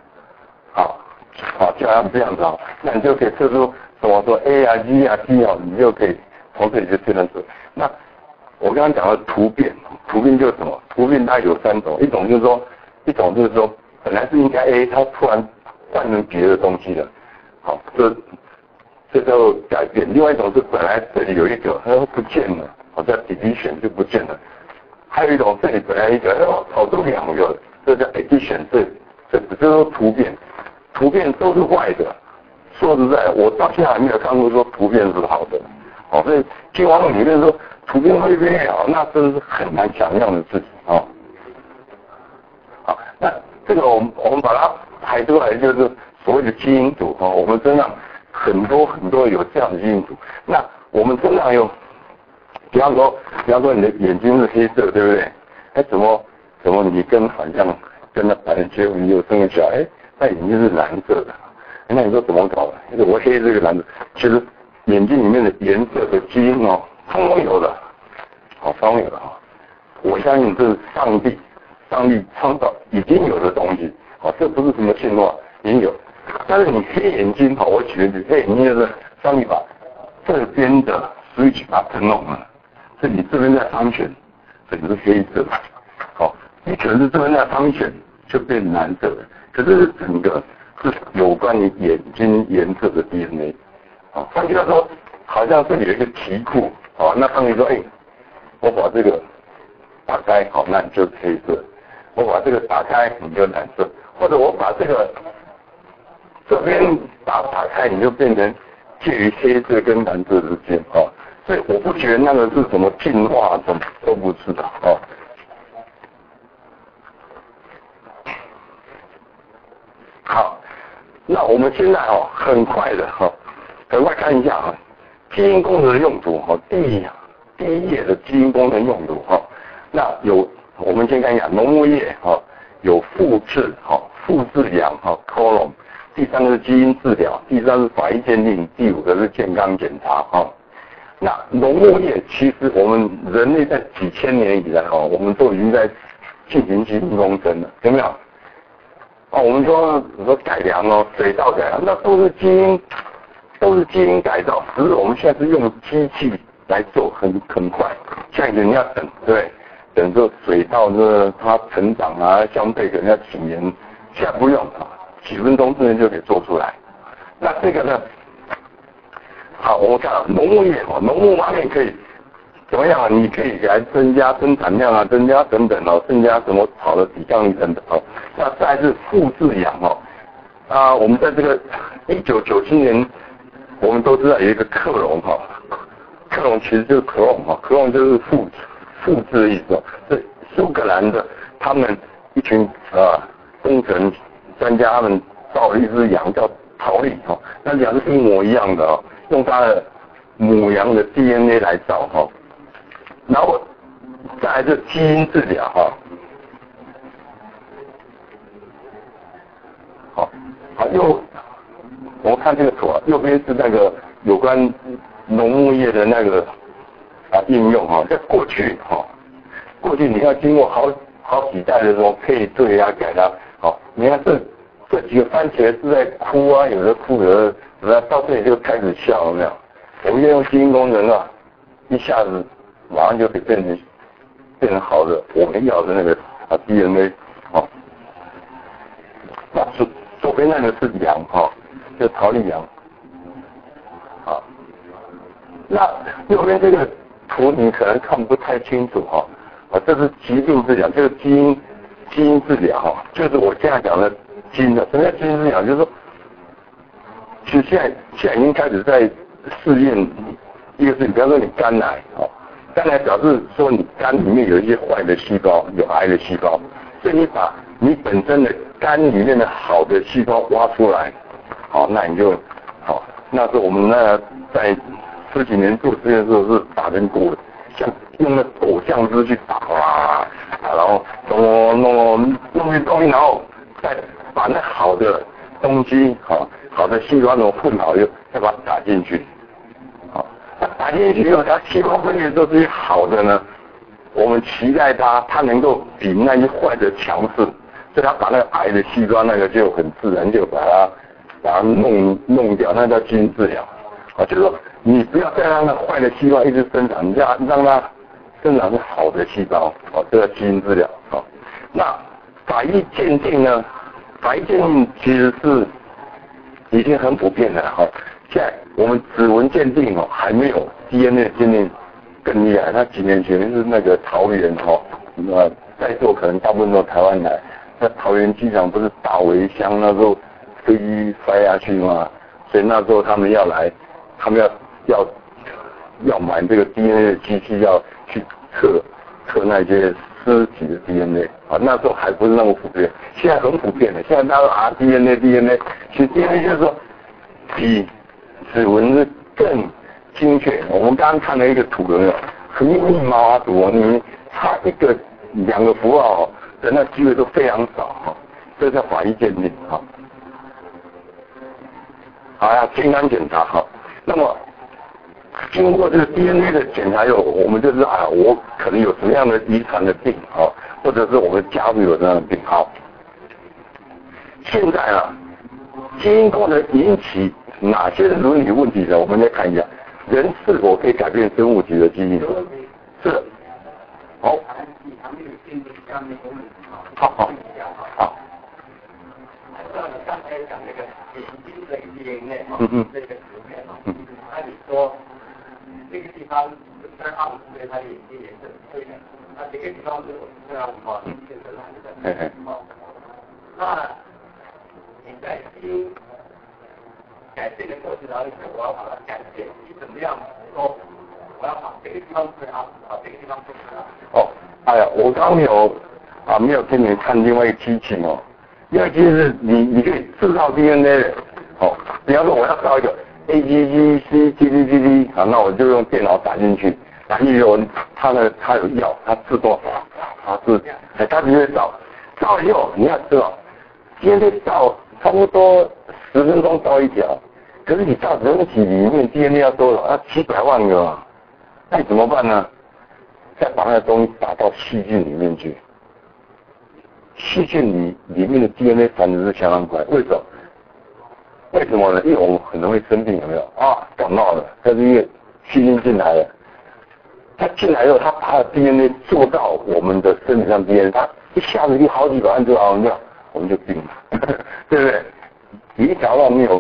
就像这样子那你就可以测出什么说 A 啊 G 啊 T 你就可以从这里就推断出。那我刚刚讲的图片就是什么？图片它有3种，一种就是说本来是应该 A， 它突然换成别的东西了，这叫做改变。另外一种是本来这里有一个它不见了，在 deletion 就不见了。还有一种这里本来一个跑出2个，这叫 addition， 这都是图片都是坏的。说实在，我到现在还没有看过说图片是好的。所以进化论里面说图片会变好，那真是很难想象的事情那这个我们把它排出来，就是所谓的基因组我们身上很多有这样的基因组。那我们身上有，比方说你的眼睛是黑色，对不对？怎么你好像跟那白人结婚，你有生个小孩，那眼睛是蓝色的。那你说怎么搞的？我黑这个蓝色，其实眼睛里面的颜色的基因通通有的，通通有的我相信这是上帝创造已经有的东西这不是什么进化，已经有。但是你黑眼睛我举个例子，黑眼睛就是上帝把这边的 switch 把它弄了，是你这边在function，整个是黑色的，你可能是这边在function就变蓝色的，可是整个是有关于眼睛颜色的 DNA。上帝说好像这里有一个题库那上帝说我把这个打开那你就是黑色，我把这个打开你就蓝色，或者我把这个这边打开你就变成介于黑色跟蓝色之间所以我不觉得那个是什么进化，什么都不是的好，那我们现在很快的赶快看一下基因功能的用途第一页的基因功能用途那我们先看一下农牧业有复制养colon， 第3个是基因治疗，第3是法医鉴定，第5个是健康检查那农牧业其实我们人类在几千年以来我们都已经在进行基因工程了，有没有？我们说改良水稻改良，那都是基因改造，只是我们现在是用机器来做，很快。像人家等这水稻它成长相对可能要几年，现在不用几分钟之内就可以做出来。那这个呢， 好，我们看农牧业农牧方面可以怎么样啊？你可以来增加生产量啊，增加等等增加什么草的抵抗力等等那再来是复制养我们在这个1997年，我们都知道有一个克隆克隆其实就是克隆就是复制的意思是苏格兰的他们一群工程专家他们造了一只羊叫桃李那羊是一模一样的用它的母羊的 DNA 来造然后再来是基因治疗我们看这个图右边是那个有关农牧业的那个应用在过去你要经过好几代的时候配对改良你看这几个番茄是在哭有的哭有的到这里就开始笑有没有？我们要用基因工程一下子马上就可以变成好的我们要的那个DNA 那左边那个是羊就桃李羊那右边这个图你可能看不太清楚这是疾病治疗，这个基因治疗就是我现在讲的基因的。什么叫基因治疗？就是说，其实现在已经开始在试验一个事情，比方说你肝癌肝癌表示说你肝里面有一些坏的细胞，有癌的细胞，所以你把你本身的肝里面的好的细胞挖出来，那你就那时候我们在10几年做实验的时候是打人骨，像用那果酱汁去打然后弄一东西，然后再把那好的东西好的细胞混好以后，再把它打进去那打进去以后，它细胞分裂都是好的呢，我们期待它能够比那些坏的强势，所以它把那个癌的细胞那个就很自然就把它弄掉，那叫基因治疗就是说你不要再让那坏的细胞一直生长，你让它生长是好的细胞这个基因治疗那法医鉴定呢？法医鉴定其实是已经很普遍了现在我们指纹鉴定还没有 DNA 鉴定更厉害。那几年前是那个桃园在座可能大部分都台湾来，那桃园机场不是大围箱那时候飞机摔下去嘛，所以那时候他们要来，他们要买这个 DNA 的机器要去测那些尸体的 DNA 那时候还不是那么普遍，现在很普遍了。现在大家DNA， 其实 DNA 就是说比指纹是更精确。我们刚刚看了一个图有没有？很密麻图你差2个符号的那机会都非常少这叫法医鉴定健康检查那么经过这个 DNA 的检查以后，我们就知道我可能有什么样的遗传的病或者是我们家族有这样的病现在基因工程引起哪些伦理问题呢？我们来看一下，人是否可以改变生物体的基因？是。好。 刚才讲那个眼睛的 DNA 这个图片那你说这个地方在暗处它眼睛颜色对的，那这个地方是这样变成蓝的那你在基因改变的过程当中，我要把它改变，你怎么样说我要把这个地方最好，把这个地方最好我刚没有给你们看另外一个机器另外机器是你可以制造 DNA 的比方说我要造一个 AGGC那我就用电脑打进去以后它有药，它自动它直接造以后你要知道今天造差不多10分钟造一条，可是你造人体里面 DNA 要多少？要700万个那你怎么办呢？再把那个东西打到细菌里面去，细菌里面的 DNA 繁殖是相当快。为什么呢？因为我们很容易生病，有没有感冒了，但是因为细菌进来了，它进来以后，它把它的 DNA 做到我们的身体上 DNA， 它一下子就好几百万只好像我们就病了，对不对？你一条道没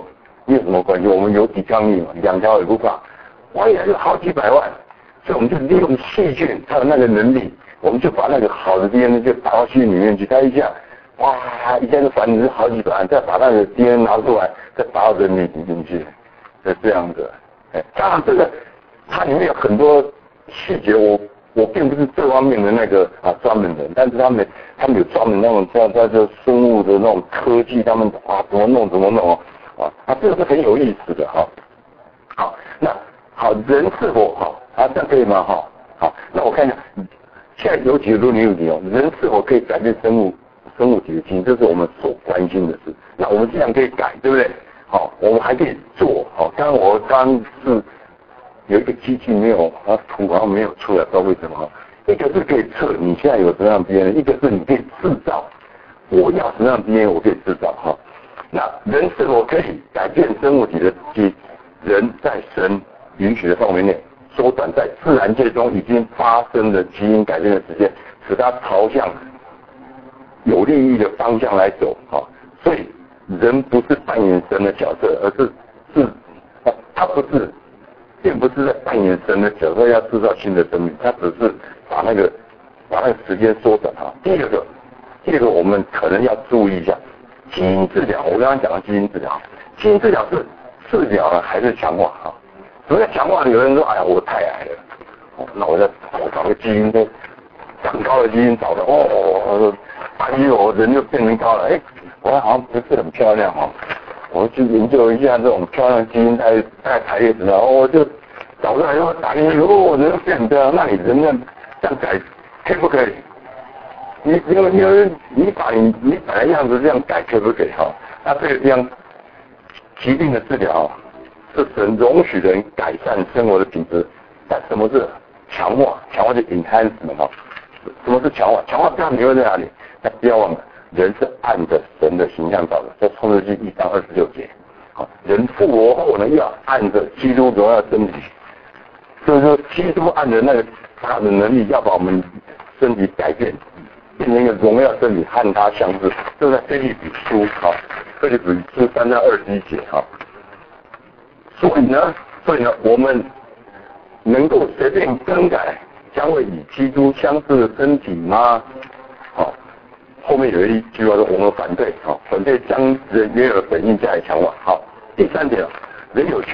没有什么关系，我们有抵抗力嘛，2条也不怕，万一来就好几百万，所以我们就利用细菌它的那个能力，我们就把那个好的 DNA 就打到细菌里面去，它一下，哇，一下就繁殖好几百万，再把那个 DNA 拿出来，再打到人体进去，是这样的。当然这个它里面有很多细节，我并不是这方面的那个专门人，但是他们有专门那种叫生物的那种科技，他们怎么弄这个是很有意思的哈。好，那好，人是否好这样可以吗？好，那我看一下，现在有几个伦理问题哦，人是否可以改变生物体的基因，这是我们所关心的事。那我们既然可以改，对不对？好，我们还可以做。好，我刚是有一个机器没有图好像没有出来，不知道为什么。一个是可以测你现在有什么样的 DNA， 一个是你可以制造，我要什么样的 DNA 我可以制造哈。那人是否可以改变生物体的基因？人在神允许的范围内，缩短在自然界中已经发生的基因改变的时间，使它朝向有利益的方向来走哈。所以人不是扮演神的角色，而是他并不是在扮演神的角色，要制造新的生命，他只是把那个时间缩短哈。第二个我们可能要注意一下。基因治疗，我刚刚讲的基因治疗是治疗呢还是强化哈？什么叫强化？有人说，哎呀，我太矮了，那我找个基因长高的基因找的，我人就变成高了，我好像不是很漂亮哈，我去研究一下这种漂亮基因大概排列子呢，我就找出来以后打进去，人就变很漂亮，那你人这样改可以不可以？你把你本来样子这样改可不可以哈？那这个地方疾病的治疗是神容许人改善生活的品质，但什么是强化？强化就 enhancement 哈。什么是强化？强化这样你会在哪里？那不要忘了，人是按着神的形象造的，在创世纪1章26节。好，人复活后呢，要按着基督荣耀身体，所以说基督按着那个他的能力，要把我们身体改变。变成一个荣耀真理，和他相似，就在腓立比书腓立比书3章21节所以呢，我们能够随便更改，将会与基督相似的身体吗？后面有一句话说，我们反对将人原有的本性加以强化。好，第3点，人有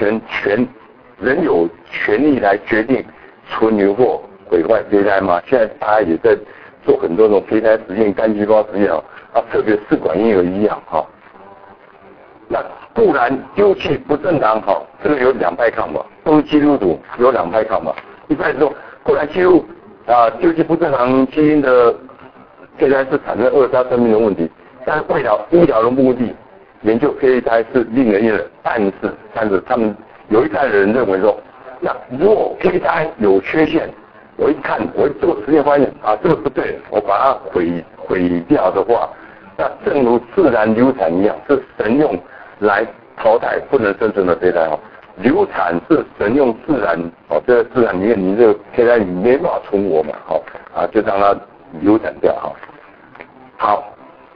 权利来决定存留或毁坏胚胎吗？现在大家也在做很多种胚胎实验、干细胞实验特别试管婴儿一样那固然丢弃不正当这个有2派看法，都是基督徒有2派看法。一派说固然丢弃不正常基因的胚胎是产生扼杀生命的问题，但是为了医疗的目的，研究胚胎是令人厌恶。但是他们有一派的人认为说，那如果胚胎有缺陷，我一做实验发现这个不对，我把它毁掉的话，那正如自然流产一样，是神用来淘汰不能生存的胚胎流产是神用自然这个自然里面，你这个胚胎你没办法存活嘛就让它流产掉好，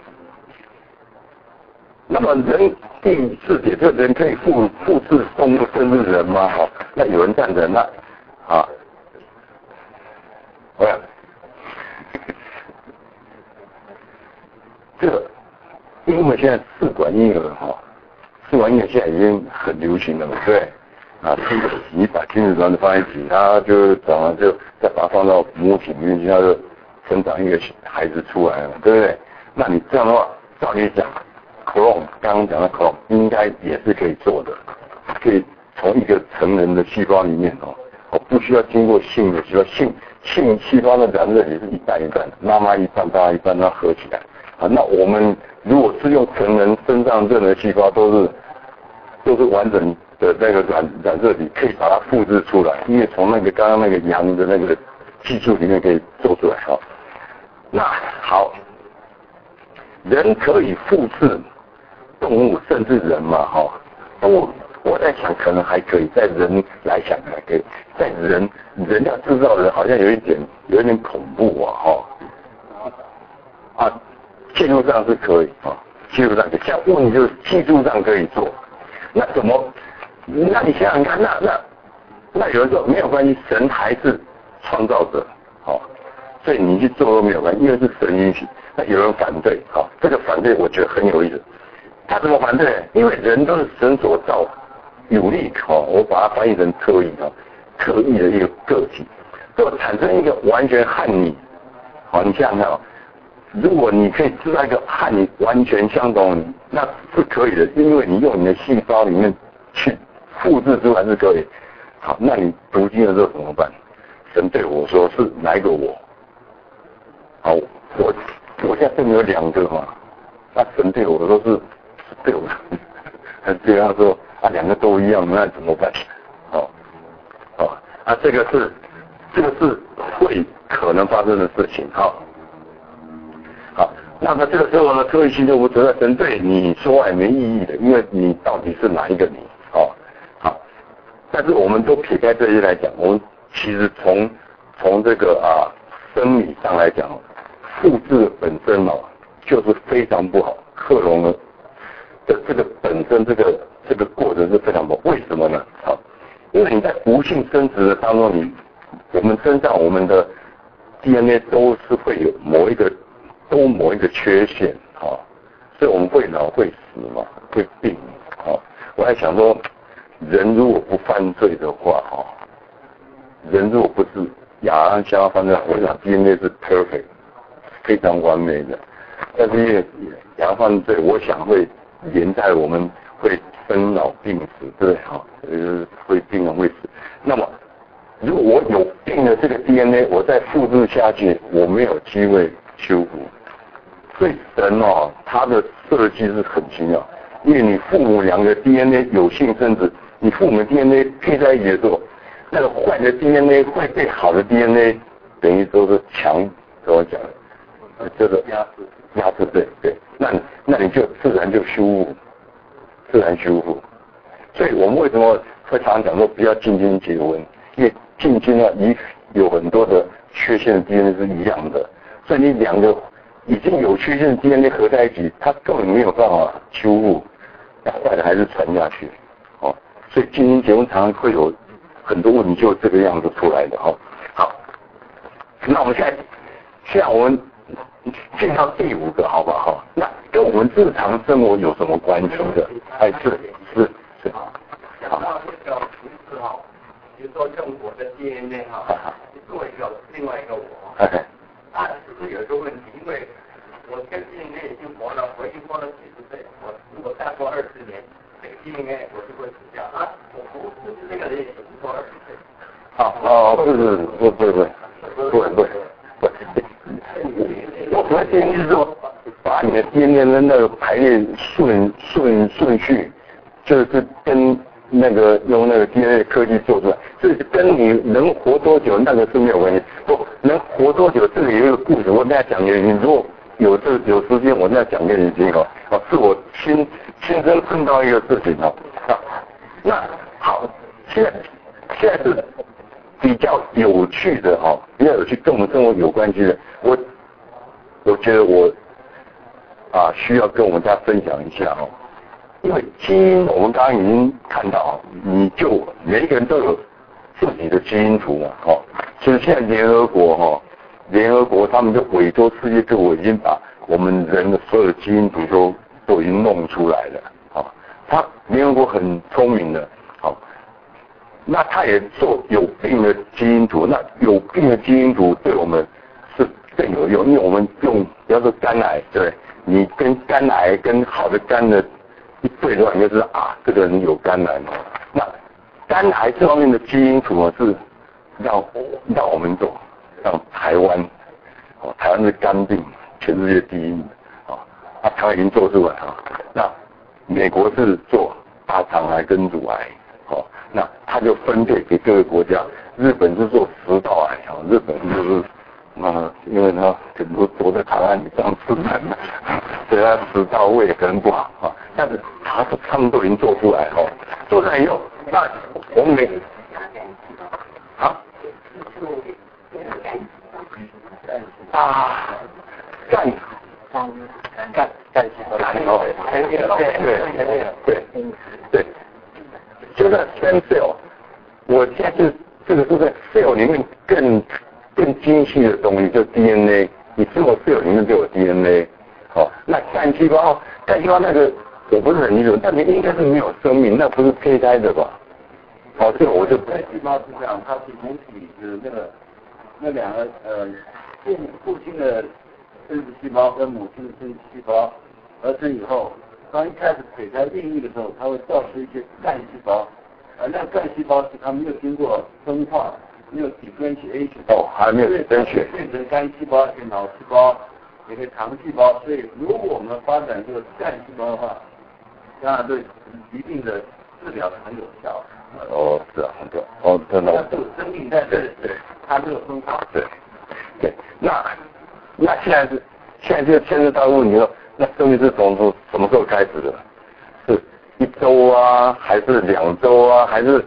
那么人第4节，这人可以复制动物甚至人吗？那有人赞成这个，因为我们现在试管婴儿试管婴儿现在已经很流行了嘛，对你把精子卵子放一起，它就长了，就再把它放到母体里面去，它就生长一个孩子出来了，对不对？那你这样的话，照理讲 ，clone 刚刚讲的 clone 应该也是可以做的，可以从一个成人的细胞里面不需要经过性的细胞，性细胞的染色体是一半一半，妈妈一半，爸爸一半，它合起来那我们如果是用成人身上任何细胞都是完整的那个染色体，可以把它复制出来，因为从那个刚刚那个羊的那个技术里面可以做出来那好，人可以复制动物甚至人嘛我在想可能还可以，在人来想还可以，在人要制造人好像有一点恐怖技术上是可以技术上可以，像问题就是技术上可以做， 那怎么？那你想想看，那有人说没有关系，神还是创造者，好，所以你去做都没有关系，因为是神允许。那有人反对，好，这个反对我觉得很有意思。他怎么反对？因为人都是神所造，有力，好，我把它翻译成特异，特异的一个个体，如果产生一个完全和你，好，你想想看，如果你可以制造一个和你完全相同的你，那是可以的，因为你用你的细胞里面去复制出来是可以。好，那你读经的时候怎么办？神对我说是哪一个我？好，我现在这里有2个嘛，那神对我说是对我，对他说2个都一样，那怎么办？这个是会可能发生的事情，好，那么这个时候呢，特异性就不存在，神对你说话也没意义的，因为你到底是哪一个你？好，但是我们都撇开这些来讲，我们其实从这个生理上来讲，复制本身就是非常不好，克隆的这个本身这个过程是非常不好，为什么呢？好，因为你在无性生殖的当中，我们身上我们的 DNA 都是会有某一个缺陷，所以我们会老会死嘛，会病，我还想说，人如果不犯罪的话，人如果不是亚当夏娃犯罪，我想 DNA 是 perfect， 非常完美的，但是因为亚当犯罪，我想会连带我们会生老病死，对，会病人会死。那么，如果我有病的这个 DNA， 我再复制下去，我没有机会修复。所以神他的设计是很奇妙，因为你父母2个 DNA 有性生殖，你父母 DNA 配在一起的时候，那个坏的 DNA 会被好的 DNA 等于说是怎么讲？这个压制，对，那你就自然就修复。所以我们为什么会常常讲说不要近亲结婚？因为近亲有很多的缺陷的 DNA 是一样的，所以你2个已经有缺陷的 DNA 合在一起，它根本没有办法修复，那坏的还是传下去，所以近亲结婚常常会有很多问题，就这个样子出来的，好，那我们现在我们进到第5个，好不好？那跟我们日常生活有什么关系的？是。 讲到这个名字比如说用我的 DNA 做另外一个我，那是不是有一个问题？因为我跟 DNA 已经活了，我已经活了70岁，我如果再过20年，这个 DNA 我就会死掉啊！我不是这个人也不过20岁。不， 我的建议是说，把你的 DNA 的那个排列顺序，就是跟那个用那个 DNA 科技做出来，这跟你能活多久那个是没有关系。不能活多久，这里有一个故事，我跟大家讲给你。如果有时间，我再讲给你听是我亲身碰到一个事情那好，现在是比较有趣的跟我们生活有关系的。我觉得我需要跟我们大家分享一下因为基因我们刚刚已经看到你就每一个人都有自己的基因图嘛其实现在联合国他们就委托世界各国已经把我们人的所有的基因图都已经弄出来了联合国很聪明的那他也做有病的基因图，那有病的基因图对我们是更有用，因为我们用比方说肝癌，对，你跟肝癌跟好的肝的一对的话，你就知道这个人有肝癌那肝癌这方面的基因图是让我们做，让台湾台湾是肝病全世界第1名台湾已经做出来那美国是做大肠癌跟乳癌那他就分配给各个国家，日本是做食道癌日本就是因为他很多躲在台湾里这样吃饭所以他食道胃可能不好但是他们都已经做出来做出来以后，那我们干对， 就在 stem cell， 我现在是这个是在 cell 里面更精细的东西，就 DNA。你吃我 cell 里面就有 DNA， 好，那干细胞那个我不是很清楚，但你应该是没有生命，那不是胚胎的吧？好，这个我就干细胞是这样，它是母体是那两个父亲的生殖细胞跟母亲的生殖细胞合成以后，当一开始胚胎孕育的时候，它会造出一些干细胞，那干细胞是它没有经过分化，没有differentiation， 还没有分血， 变成干细胞、一个脑细胞、一个肠细胞。所以，如果我们发展这个干细胞的话，当然对疾病的治疗很有效。 是啊，很多真的。 它有生命，但是它没有分化。 对，那现在就牵涉到问题了，那生命是从什么时候开始的？是1周啊，还是2周啊，还是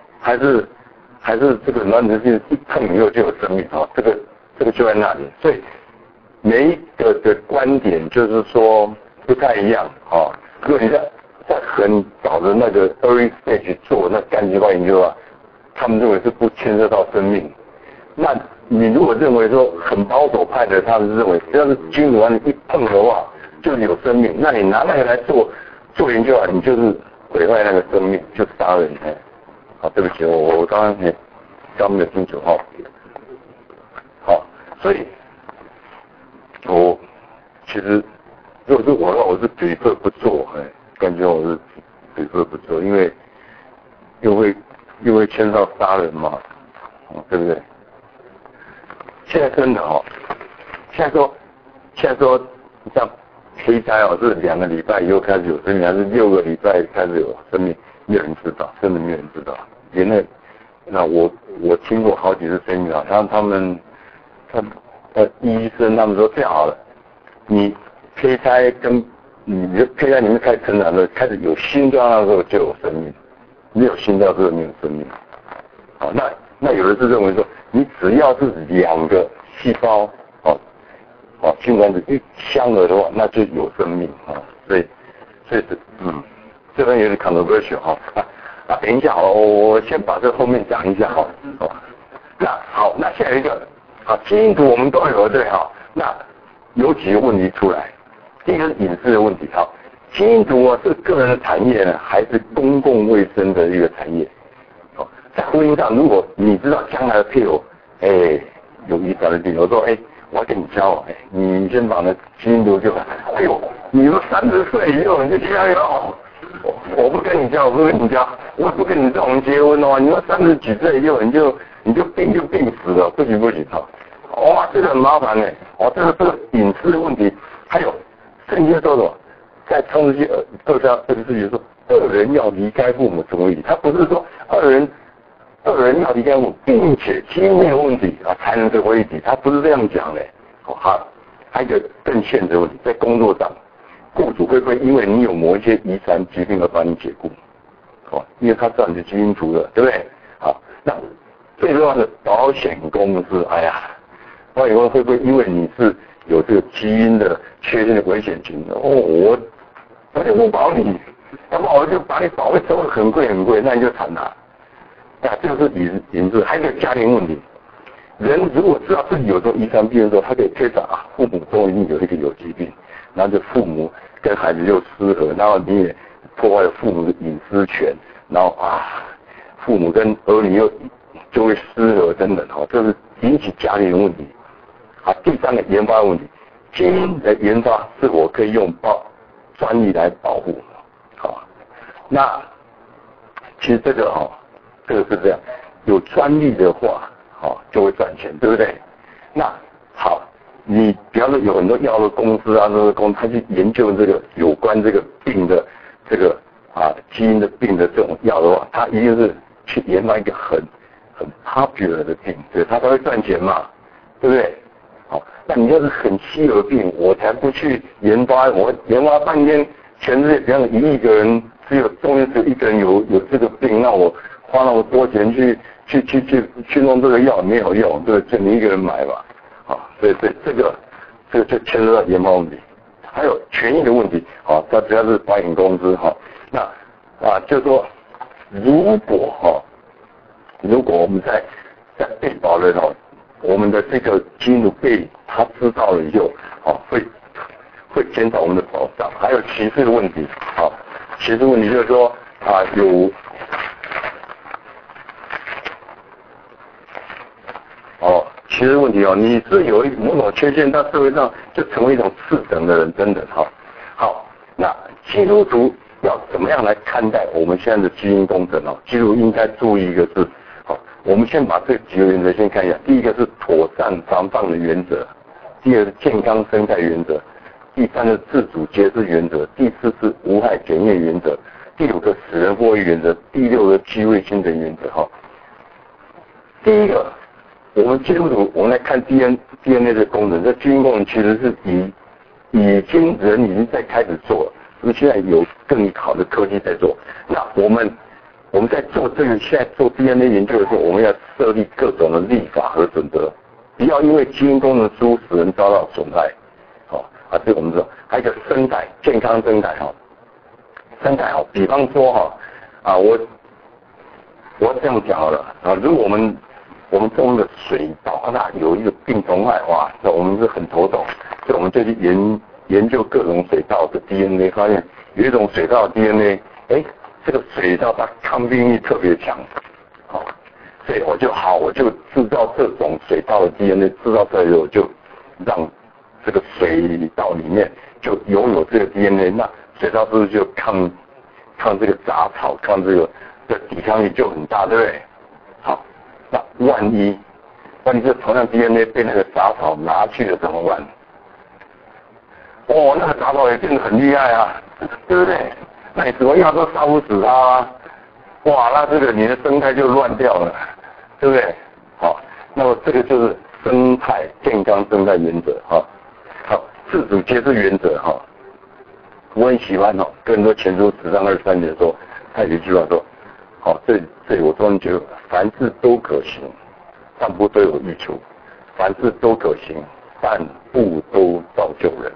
这个卵子性一碰以后就有生命啊？这个就在那里，所以每一个的观点就是说不太一样啊。如果你在很早的那个 early stage 做那干细胞研究啊，他们认为是不牵涉到生命。那你如果认为说很保守派的，他们认为只要是精子卵子一碰的话就有生命，那你拿那个来做研究啊，你就是毁坏那个生命，就杀人。好，对不起，我刚刚没有清楚哈。好，所以我其实如果是我的话，我是prefer不做，感觉我是prefer不做，因为又会牵到杀人嘛，对不对？现在真的现在说像胚胎是2个礼拜以后开始有生命，还是6个礼拜开始有生命？没有人知道，真的没有人知道。连那我听过好几次声音啊，他们医生他们说这样好了，你胚胎跟你的胚胎里面开始成长的，开始有心脏的时候就有生命，没有心脏之后没有生命。好，那有的是认为说，你只要是2个细胞精卵子一相合的话，那就有生命啊。所以这边有点 controversial 等一下我先把这后面讲一下那下一个基因图我们都有对那有几个问题出来，第一个是隐私的问题基因图是个人的产业呢，还是公共卫生的一个产业？在婚姻上，如果你知道将来的配偶有遗传的病，我说我要跟你交往，你先把那基因图就你说30岁以后你就加油。我不跟你交，我也不跟你这种结婚你说30几岁以后你就病死了，不行这个很麻烦这个隐私的问题，还有圣经说什么，在创世纪2章24节说2人要离开父母成为一体，他不是说二人要离开父母，并且基因没有问题才能成为一体，他不是这样讲的还有一个更现实的问题，在工作上。雇主会不会因为你有某一些遗传疾病而把你解雇？因为他知道你的基因图了，对不对？那最重要的保险公司，保险公司会不会因为你是有这个基因的缺陷的危险性？我就不保你，要不我就把你保费收得很贵，那你就惨了。这个是隐私，还有一个家庭问题。人如果知道自己有这种遗传病的时候，他可以推测父母都已经有一个有疾病。然后就父母跟孩子又失和，然后你也破坏了父母的隐私权，然后父母跟儿女就会失和等等这是引起家庭的问题。第3个研发的问题，基因的研发是否可以用专利来保护？那其实这个是这样，有专利的话就会赚钱，对不对？那好。你比方说有很多药的公司这个公司他去研究这个有关这个病的这个基因的病的这种药的话，他一定是去研发一个很 popular 的病，对，他才会赚钱嘛，对不对？那你要是很稀有的病，我才不去研发，我研发半天，全世界比方说1亿个人，中间只有1个人有这个病，那我花那么多钱去弄这个药没有用，对，就你一个人买吧。所以这个就牵涉到研发问题，还有权益的问题，它只要是保险公司那就是说如果我们在被保人我们的这个基因被他知道了以后，会减少我们的保障。还有歧视的问题，歧视问题就是说有歧视问题你是有某种缺陷，到社会上就成为一种次等的人，等等好，那基督徒要怎么样来看待我们现在的基因工程基督徒应该注意一个是，我们先把这几个原则先看一下。第一个是妥善防范的原则，第二个是健康生态原则，第三个自主揭示原则，第四是无害检验原则，第五个使人获益原则，第六个机会均等原则第一个，我们基督徒，我们来看 DNA 的功能，这基因功能其实是人已经在开始做了，因为现在有更好的科技在做。那我们在做这个，现在做 DNA 研究的时候，我们要设立各种的立法和准则，不要因为基因功能失误使人遭到损害。这个我们知道。还有一个生态，健康生态生态比方说我这样讲好了如果我们种的水稻，那有一个病虫害，那我们是很头痛，所以我们就去研究各种水稻的 DNA， 发现有一种水稻的 DNA， 这个水稻它抗病力特别强，所以我就制造这种水稻的 DNA， 制造出来以后就让这个水稻里面就拥有这个 DNA， 那水稻是不是就抗这个杂草，抗这个的抵抗力就很大，对不对？好，那万一这同样 DNA 被那个杂草拿去了怎么办？那个杂草也变得很厉害对不对？那你什么药都杀不死它那这个你的生态就乱掉了，对不对？好，那么这个就是生态健康生态原则好，自主揭示原则我很喜欢跟很多前书10章23节说，他有一句话说，这我突然觉得凡事都可行，但不都有益处；凡事都可行，但不都造就人。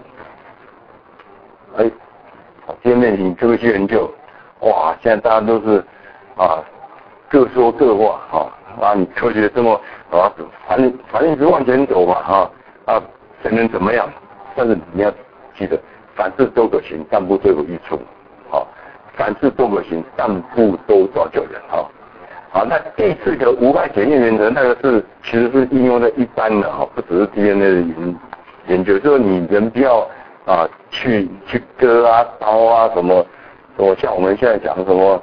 今天你科学研究，现在大家都是各说各话你科学这么反正是往前走嘛谁能怎么样？但是你要记得，凡事都可行，但不都有益处。凡事都可行，但不都造就人。那第四个无害检验原则，那个其实是应用在一般的不只是 DNA 的研究，就是你人不要去割刀什么像我们现在讲什么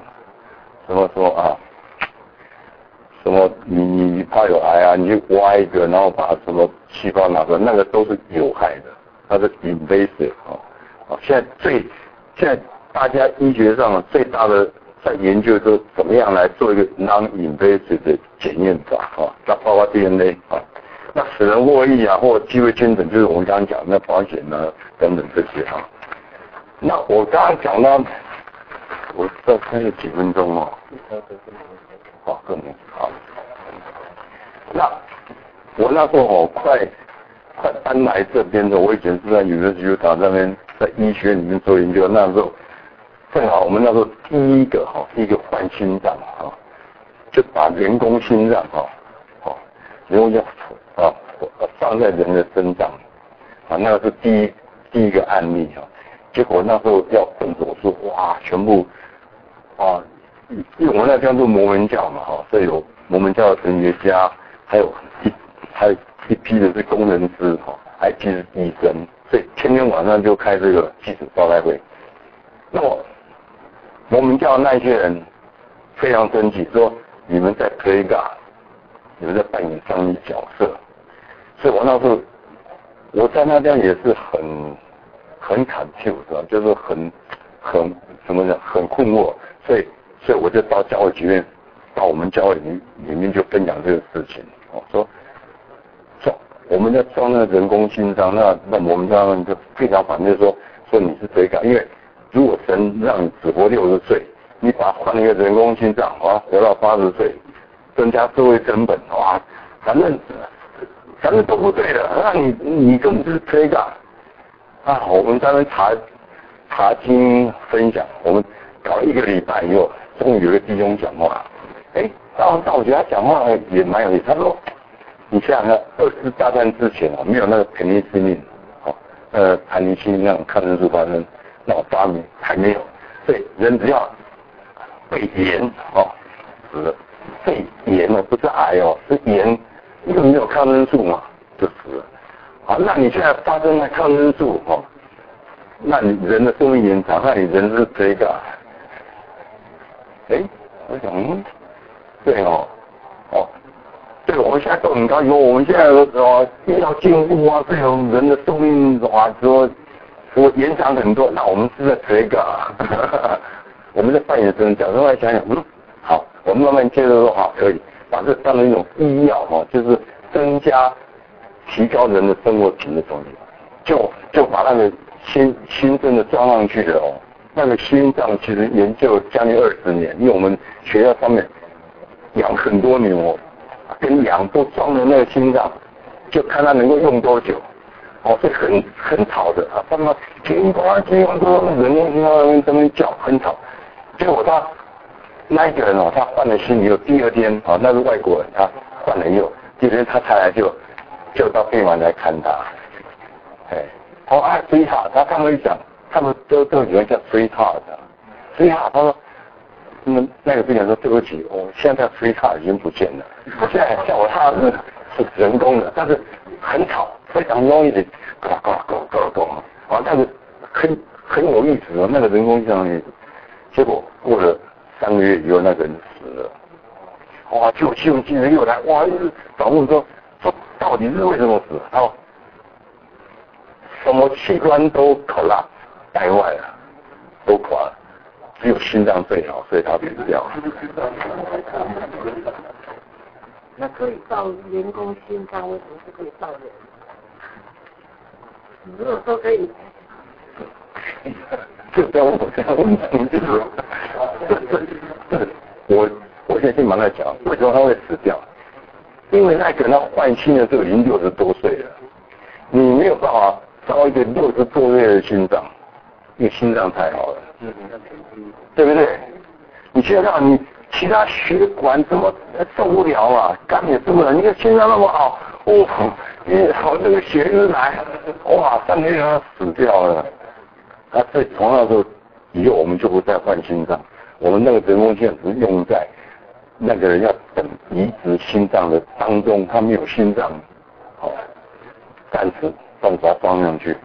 你怕有癌你去挖一个，然后把什么细胞拿出来，那个都是有害的，它是 invasive 现在大家医学上最大的在研究说怎么样来做一个 non-invasive 的检验法那包括 DNA 那使人获益或机会均等，就是我们刚刚讲的保险等等这些那我刚刚讲到，我这还有几分钟更好。那我那时候快搬来这边的，我以前是在University of Utah那边在医学里面做研究，那时候正好我们那时候第一个换心脏就把人工心脏人工心脏放在人的身上那个是第一个案例结果那时候要动手术全部因为我们那叫做摩门教嘛所以有摩门教的神学家，还有一批的是工程师还有一批是医生，所以天天晚上就开这个记者招待会。那么摩门教那些人非常生气，说你们在 play God， 你们在扮演上帝角色。所以我那时候我在那边也是很confused就是很怎么讲很困惑，所以我就到教会里面，到我们教会里面就分享这个事情说我们在装那个人工心脏，那我们教会就非常反对说你是罪感，因为如果神让你只活60岁，你把它换一个人工心脏活到80岁，增加社会成本反正都不对的，那你根本就是罪感我们在那查经分享，我们搞1个礼拜以后， 终于有个弟兄讲话，但我觉得他讲话也蛮有意思。他说，你想想看，2次大战之前啊，没有那个培尼西林，盘尼西林那种抗生素发生，那种发明还没有，所以人只要被炎死了，肺炎不是癌是炎，因为没有抗生素嘛，就死了。好，那你现在发生了抗生素那你人的寿命延长，那你人是这个？我想，对对，我们现在都很高兴，我们现在医疗进步啊，这种人的寿命说延长很多，那我们是在这个我们在扮演这种角色来想想，好，我们慢慢接着说好，可以把这当成一种医药就是增加、提高人的生活品质的东西，就把那个新生的装上去了那个心脏其实研究将近20年，因为我们学校上面养很多牛跟羊都装了那个心脏，就看它能够用多久所以很吵的他们听呱听呱人在那叫很吵。结果他那一个人他换了心以后，第2天那是外国人，他换了以后，第2天他才来就到病房来看他。所以他们讲，他们都喜欢叫 sweetheart， 他说，那个病人说对不起，我现在 sweetheart 已经不见了，我现在叫我他是人工的，但是很吵，非常容易的，但是很有意思那个人工相当于，结果过了3个月以后，那个人死了，救急人又来，一直找问说到底是为什么死？什么器官都collapse带坏了，都垮了，只有心脏最好，所以他死掉了。 那可以造人工心脏，为什么不可以造人？如果说可以， 就在我这样问题，我现在马上讲，为什么他会死掉？因为那个他换心的时候已经60多岁了，你没有办法造一个60多岁的心脏，因为心脏太好了，对不对？你现在你其他血管怎么受不了啊？肝也受不了，你看心脏那么好，这个血一来，3个月他死掉了。所以从那时候以后我们就不再换心脏，我们那个人工心脏只是用在那个人要等移植心脏的当中，他没有心脏，暂时把它装上去，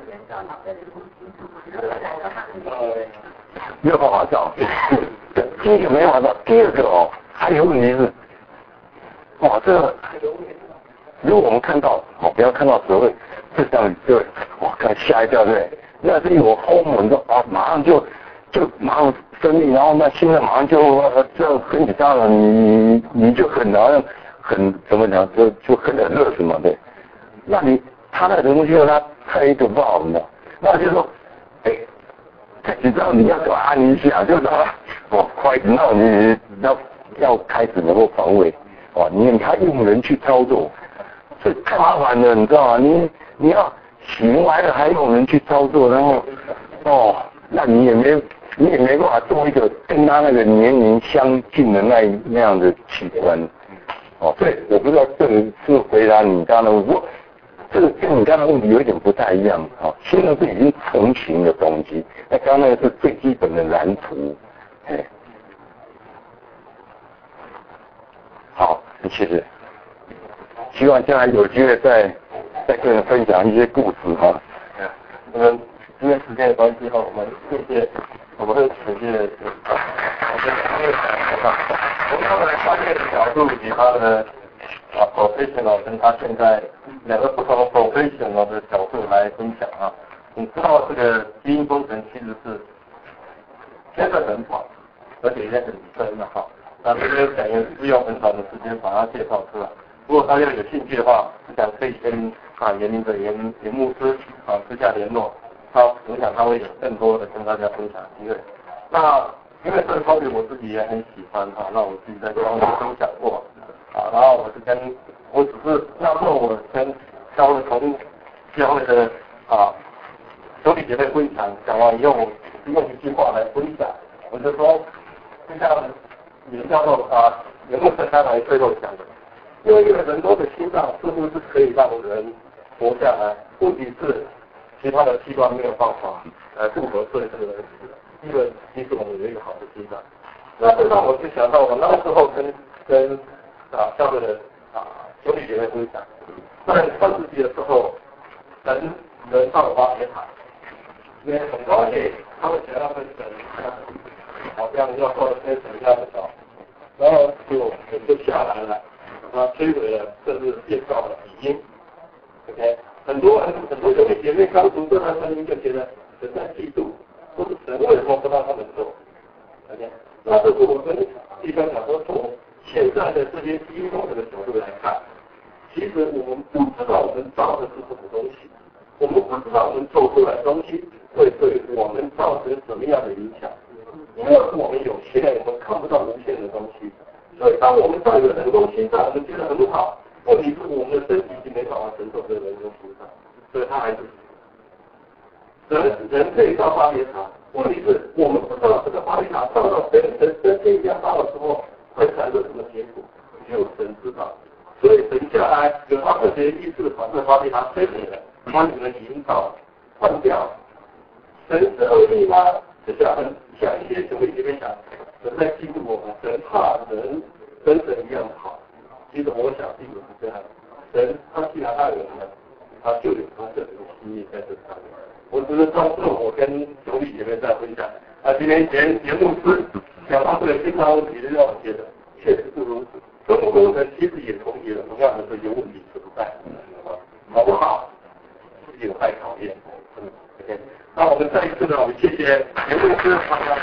没有办法造。第1个没办法造，第2个还有问题是，这个如果我们看到不要看到所谓这样就看吓一跳，对，那是有hormone的马上就马上分泌，然后那心脏马上就很紧张了，你就很好像很怎么讲就很热是吗？对，那他那人工心脏他有一个 valve 的，那就说太紧张你要按一下，就说快点，那你要开始能够防卫你还用人去操作，这太麻烦了，你知道吗？你要醒来了还用人去操作，然后那你也没办法做一个跟他那个年龄相近的那样的器官所以我不知道这个是回答你刚刚的问题，这个跟你刚刚的问题有一点不太一样现在是已经成型的东西，那刚刚那个是最基本的蓝图。好，谢谢。希望将来有机会再跟人分享一些故事因为时间的关系我们会持续的从他们专业的角度以及他的professional 跟他现在2个不同 professional 的角度来分享你知道这个基因工程其实是牵涉很广，而且也很深的那这边想是用很短的时间把它介绍出来。如果大家有兴趣的话，我想可以跟严明的严牧师私下联络，我想他会有更多的跟大家分享的机会。那因为这个方面我自己也很喜欢那我自己在这方面都讲过然后我只是那时候我跟教会从教会的兄弟姐妹分享，讲完以后我用一句话来分享，我就说就像你们教授人工生刚才最后讲的，因为一个人工的心脏似乎是可以让人活下来，问题是其他的器官没有办法来复合，所以这个人死了。因为其实我们有一个好的心脏，那这让我就想到我那时候跟教会的兄弟姐妹分享，在上世纪的时候，人上了巴别塔，因为很高兴他们想要跟神好像要做跟神一样的道，然后就下来了，摧毁了甚至建造了语音 ，OK， 很多兄弟姐妹刚读这段圣经就觉得神在嫉妒，说是神为什么不让他们做 ？OK， 那这是我跟弟兄讲说，从现在的这些基因工程的角度来看，其实我们不知道我们造的是什么东西，我们不知道我们做出来的东西会对我们造成什么样的影响。因为我们有限，我们看不到无限的东西，所以当我们造一个人工心脏，我们觉得很好，问题是我们的身体已经没办法承受这个人工心脏，所以它还是人可以造巴别塔，问题是我们不知道这个巴别塔造到跟这一样大的时候会产生什么结果，只有神知道。所以神下来有他特别意识把这个巴别塔摧毁了，把你们引导换掉。神是恶意吗？就像一些兄弟姐妹讲，神在嫉妒我们，神怕人跟神一样好。其实我想并不是这样，神他既然爱我们，他就有他这种心意在这上面。我只是当时我跟兄弟姐妹在分享，今天节目师讲到这个心脏问题，让我觉得确实是如此。生物工程其实也同样的这些问题存在，好不好？是有待考验。OK， 那我们再一次呢，我们谢谢节目师，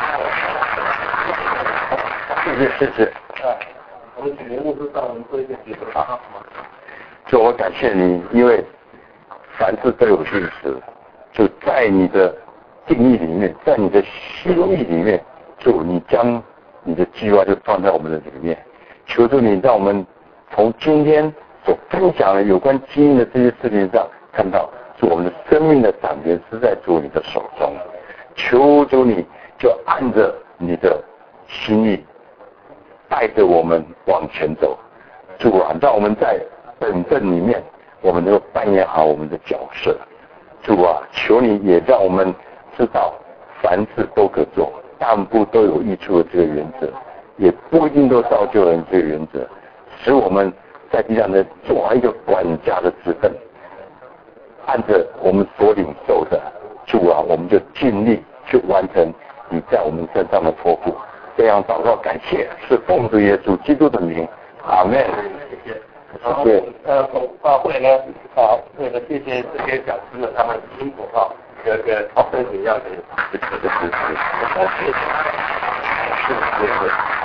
谢谢。 我们请节目师上我们做一个结束。好， 就我感谢你，因为凡事都有历史，就在你的定义里面，在你的心意里面，就你将你的计划就放在我们的里面。求助你，让我们从今天所分享的有关基因的这些事情上，看到是我们的生命的掌权是在主你的手中。求主你就按着你的心意，带着我们往前走。主啊，让我们在本分里面，我们能够扮演好我们的角色。主啊，求你也让我们知道，凡事都可做，但不都有益处的这个原则。也不一定都造就人这个原则，使我们在地上能做好一个管家的职分，按着我们所领受的，主啊，我们就尽力去完成你在我们身上的托付。这样祷告感谢，是奉主耶稣基督的名，阿门。 谢谢。然后大会呢，为了谢谢这些讲师们他们辛苦有一个超生主要的支持。谢谢。